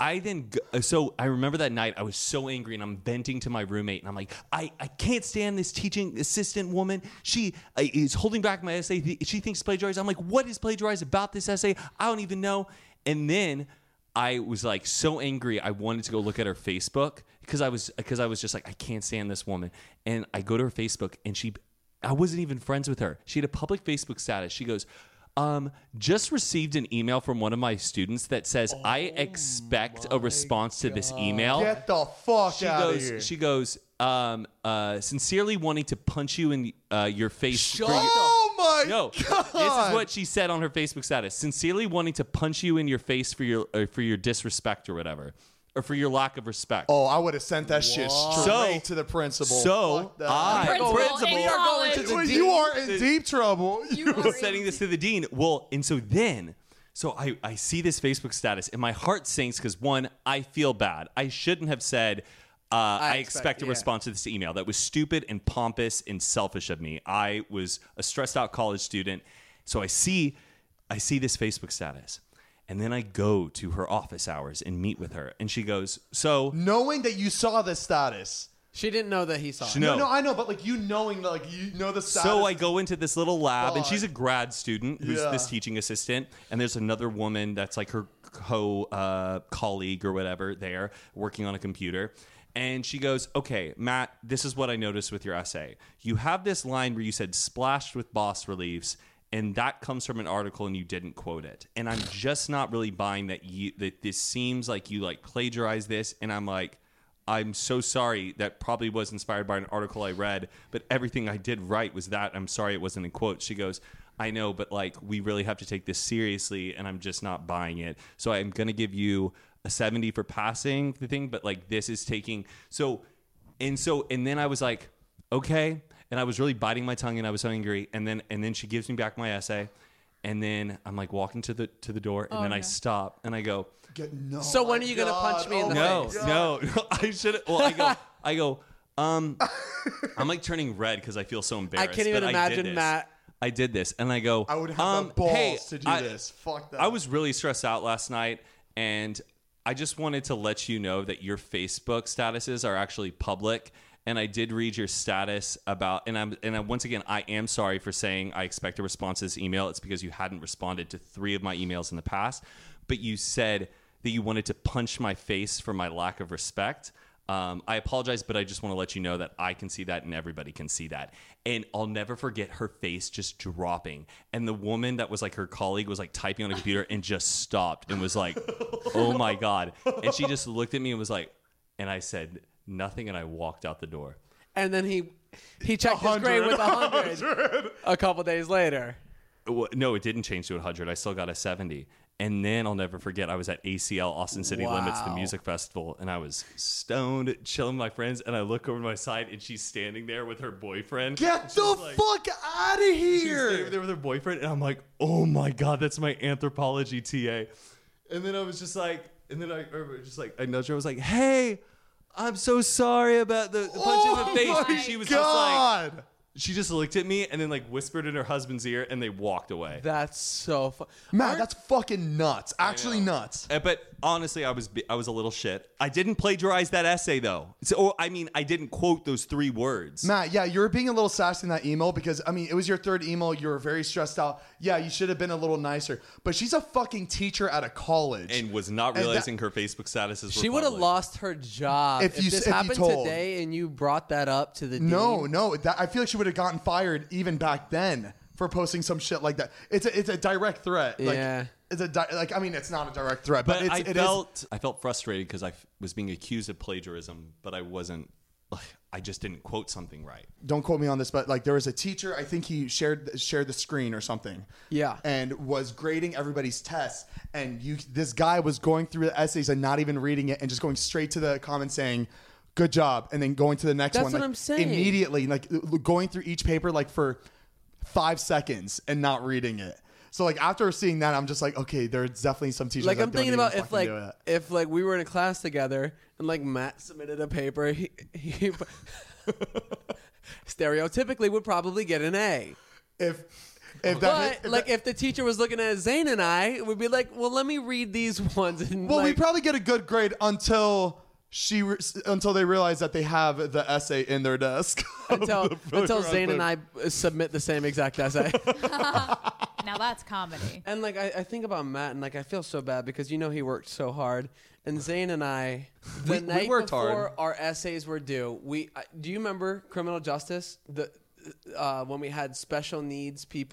Speaker 9: I remember that night I was so angry, and I'm venting to my roommate, and I'm like, I can't stand this teaching assistant woman. She is holding back my essay. She thinks plagiarized. I'm like, what is plagiarized about this essay? I don't even know. And then I was like so angry, I wanted to go look at her Facebook because I was just like, I can't stand this woman. And I go to her Facebook, and I wasn't even friends with her. She had a public Facebook status. She goes, Just received an email from one of my students that says, I expect a response to this email.
Speaker 8: Get the fuck out of here.
Speaker 9: She goes, sincerely wanting to punch you in your face.
Speaker 8: Oh my God.
Speaker 9: This is what she said on her Facebook status. Sincerely wanting to punch you in your face for your disrespect or whatever. Or for your lack of respect.
Speaker 8: Oh, I would have sent that shit straight to the principal.
Speaker 9: So
Speaker 7: We are going to the
Speaker 8: You are in deep trouble.
Speaker 7: You are
Speaker 9: sending this to the dean. Well, and so I see this Facebook status and my heart sinks because one, I feel bad. I shouldn't have said I expect a response to this email. That was stupid and pompous and selfish of me. I was a stressed out college student. So I see this Facebook status. And then I go to her office hours and meet with her. And she goes, so...
Speaker 8: Knowing that you saw the status.
Speaker 1: She didn't know that he saw it.
Speaker 8: No, I know. But like you knowing that like you know the status.
Speaker 9: So I go into this little lab. And she's a grad student who's this teaching assistant. And there's another woman that's like her colleague or whatever there working on a computer. And she goes, okay, Matt, this is what I noticed with your essay. You have this line where you said splashed with bas reliefs. And that comes from an article and you didn't quote it. And I'm just not really buying that this seems like you like plagiarized this. And I'm like, I'm so sorry. That probably was inspired by an article I read, but everything I did right was that. I'm sorry it wasn't in quotes. She goes, I know, but like we really have to take this seriously and I'm just not buying it. So I'm going to give you a 70 for passing the thing, but like this is taking and then I was like, okay. And I was really biting my tongue and I was so angry. And then she gives me back my essay. And then I'm like walking to the door and then I stop and I go,
Speaker 1: so when are you going to punch me in the face?
Speaker 9: No, I should. Well, I go, I'm like turning red because I feel so embarrassed.
Speaker 1: I can't even imagine Matt.
Speaker 9: I did this and I go,
Speaker 8: I would have the balls to do this. Fuck that.
Speaker 9: I was really stressed out last night and I just wanted to let you know that your Facebook statuses are actually public. And I did read your status about, once again, I am sorry for saying I expect a response to this email. It's because you hadn't responded to 3 of my emails in the past. But you said that you wanted to punch my face for my lack of respect. I apologize, but I just want to let you know that I can see that and everybody can see that. And I'll never forget her face just dropping. And the woman that was like her colleague was like typing on a computer and just stopped and was like, oh my God. And she just looked at me and was like, and I said nothing, and I walked out the door.
Speaker 1: And then he checked his grade with 100 a couple days later.
Speaker 9: No, it didn't change to 100. I still got a 70. And then I'll never forget, I was at ACL, Austin City Limits, the music festival, and I was stoned, chilling with my friends, and I look over to my side, and she's standing there with her boyfriend.
Speaker 8: Get the fuck out of here!
Speaker 9: She's standing there with her boyfriend, and I'm like, oh my God, that's my anthropology TA. And then I was just like, I nudged her, I was like, hey, I'm so sorry about the punch in the face. And she was just like, she just looked at me and then like whispered in her husband's ear and they walked away.
Speaker 1: That's so fun.
Speaker 8: Matt, that's fucking nuts. Actually nuts.
Speaker 9: But honestly, I was a little shit. I didn't plagiarize that essay though. I didn't quote those 3 words.
Speaker 8: Matt, yeah, you were being a little sassy in that email because, it was your 3rd email. You were very stressed out. Yeah, you should have been a little nicer. But she's a fucking teacher at a college.
Speaker 9: And was not realizing her Facebook statuses were
Speaker 1: She would have lost her job if this happened today and you brought that up to the dean.
Speaker 8: No. I feel like she would have gotten fired even back then for posting some shit like that. It's a direct threat.
Speaker 1: Yeah.
Speaker 8: It's not a direct threat, but
Speaker 9: I felt frustrated because I was being accused of plagiarism, but I wasn't. I just didn't quote something right.
Speaker 8: Don't quote me on this, but like there was a teacher, I think he shared the screen or something.
Speaker 1: Yeah.
Speaker 8: And was grading everybody's tests, and this guy was going through the essays and not even reading it and just going straight to the comment saying, good job, and then going to the next one.
Speaker 1: That's what I'm saying.
Speaker 8: Immediately, like going through each paper like for 5 seconds and not reading it. So like after seeing that, I'm just like, okay, there's definitely some teachers.
Speaker 1: Like
Speaker 8: that
Speaker 1: I'm
Speaker 8: don't
Speaker 1: thinking
Speaker 8: even
Speaker 1: about if we were in a class together and like Matt submitted a paper, he stereotypically would probably get an A.
Speaker 8: If
Speaker 1: the teacher was looking at Zane and I, we'd be like, well, let me read these ones. And
Speaker 8: we probably get a good grade until they realize that they have the essay in their desk.
Speaker 1: Until Zane and I submit the same exact essay.
Speaker 7: Now that's comedy.
Speaker 1: And like I think about Matt and like I feel so bad because he worked so hard. And Zane and I, the night
Speaker 9: worked
Speaker 1: before
Speaker 9: hard.
Speaker 1: our essays were due, do you remember criminal justice? When we had special needs people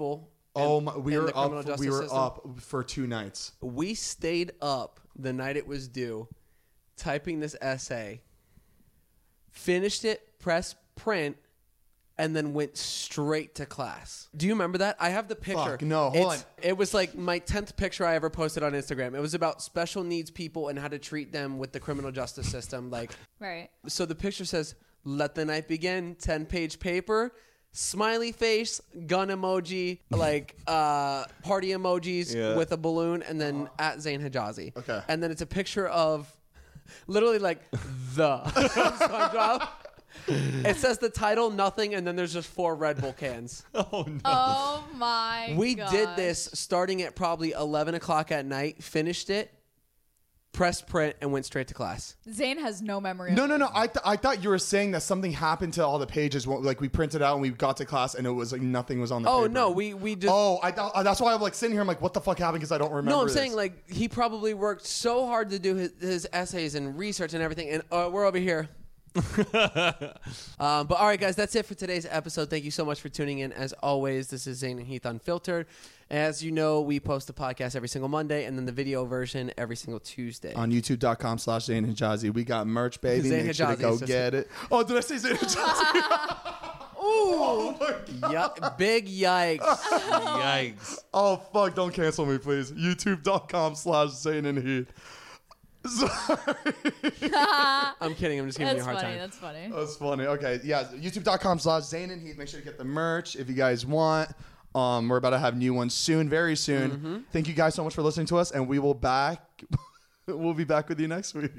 Speaker 8: Oh my, we
Speaker 1: in
Speaker 8: were
Speaker 1: the criminal
Speaker 8: up.
Speaker 1: justice
Speaker 8: We were
Speaker 1: system.
Speaker 8: up for 2 nights.
Speaker 1: We stayed up the night it was due, typing this essay, finished it, pressed print, and then went straight to class. Do you remember that? I have the picture.
Speaker 8: Fuck, no, hold on.
Speaker 1: It was like my 10th picture I ever posted on Instagram. It was about special needs people and how to treat them with the criminal justice system. Like,
Speaker 7: Right.
Speaker 1: so the picture says, "Let the night begin." 10-page paper. Smiley face, gun emoji, like party emojis with a balloon, and then at Zain Hijazi.
Speaker 8: Okay.
Speaker 1: And then it's a picture of literally like the SpongeBob. It says the title, nothing, and then there's just 4 Red Bull cans.
Speaker 9: Oh no.
Speaker 7: Oh my
Speaker 1: We
Speaker 7: gosh.
Speaker 1: did this starting at probably 11 o'clock at night, finished it, pressed print, and went straight to class.
Speaker 7: Zayn has no memory.
Speaker 8: No. I thought you were saying that something happened to all the pages. Like we printed out and we got to class and it was like nothing was on the
Speaker 1: Oh,
Speaker 8: paper.
Speaker 1: no, we just...
Speaker 8: Oh, I thought that's why I'm like sitting here. I'm like, what the fuck happened? Because I don't remember.
Speaker 1: No, I'm
Speaker 8: this.
Speaker 1: saying like he probably worked so hard to do his essays and research and everything, and we're over here. But all right, guys, that's it for today's episode. Thank you so much for tuning in. As always, this is Zain and Heath Unfiltered. As you know, we post the podcast every single Monday and then the video version every single Tuesday.
Speaker 8: on youtube.com/Zain Hijazi. We got merch, baby.
Speaker 1: Zain
Speaker 8: Make sure to
Speaker 1: Hijazi,
Speaker 8: go
Speaker 1: it's just-
Speaker 8: get it. Oh, did I say Zain Hijazi?
Speaker 1: Ooh, big yikes.
Speaker 9: Yikes.
Speaker 8: Oh, fuck. Don't cancel me, please. youtube.com/Zain and Heath. Sorry.
Speaker 1: I'm kidding. I'm just giving you a hard time.
Speaker 7: That's funny.
Speaker 8: That's funny. Okay, yeah, youtube.com/Zain and Heath. Make sure to get the merch if you guys want. We're about to have new ones soon, very soon.
Speaker 1: Mm-hmm.
Speaker 8: Thank you guys so much for listening to us, and we'll be back with you next week.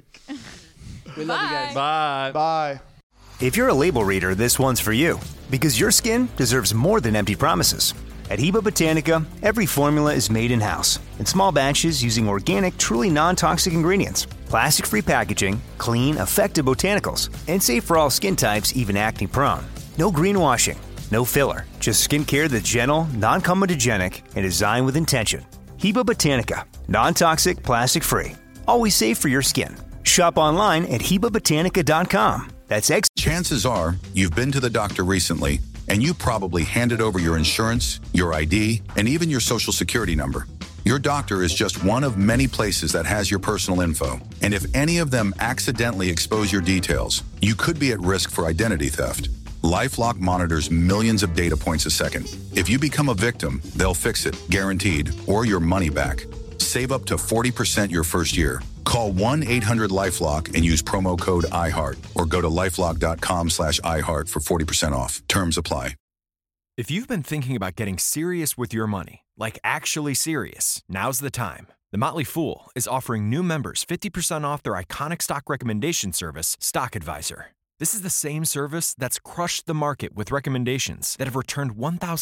Speaker 1: We love you guys.
Speaker 9: Bye.
Speaker 8: Bye.
Speaker 11: If you're a label reader, this one's for you. Because your skin deserves more than empty promises. At Heba Botanica, every formula is made in-house, in small batches using organic, truly non-toxic ingredients, plastic-free packaging, clean, effective botanicals, and safe for all skin types, even acne-prone. No greenwashing, no filler, just skincare that's gentle, non-comedogenic, and designed with intention. Heba Botanica, non-toxic, plastic-free, always safe for your skin. Shop online at HebaBotanica.com. That's
Speaker 12: Chances are you've been to the doctor recently, and you probably handed over your insurance, your ID, and even your social security number. Your doctor is just one of many places that has your personal info. And if any of them accidentally expose your details, you could be at risk for identity theft. LifeLock monitors millions of data points a second. If you become a victim, they'll fix it, guaranteed, or your money back. Save up to 40% your first year. Call 1-800-LifeLock and use promo code iHeart or go to lifelock.com/iHeart for 40% off. Terms apply.
Speaker 13: If you've been thinking about getting serious with your money, like actually serious, now's the time. The Motley Fool is offering new members 50% off their iconic stock recommendation service, Stock Advisor. This is the same service that's crushed the market with recommendations that have returned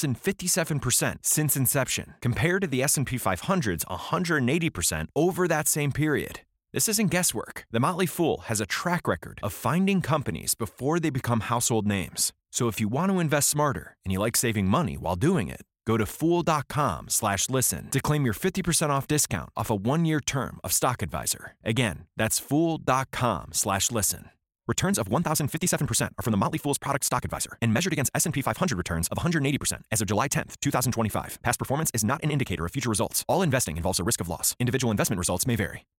Speaker 13: 1,057% since inception, compared to the S&P 500's 180% over that same period. This isn't guesswork. The Motley Fool has a track record of finding companies before they become household names. So if you want to invest smarter and you like saving money while doing it, go to Fool.com/listen to claim your 50% off discount off a 1-year term of Stock Advisor. Again, that's Fool.com/listen. Returns of 1,057% are from the Motley Fool's product Stock Advisor and measured against S&P 500 returns of 180% as of July 10th, 2025. Past performance is not an indicator of future results. All investing involves a risk of loss. Individual investment results may vary.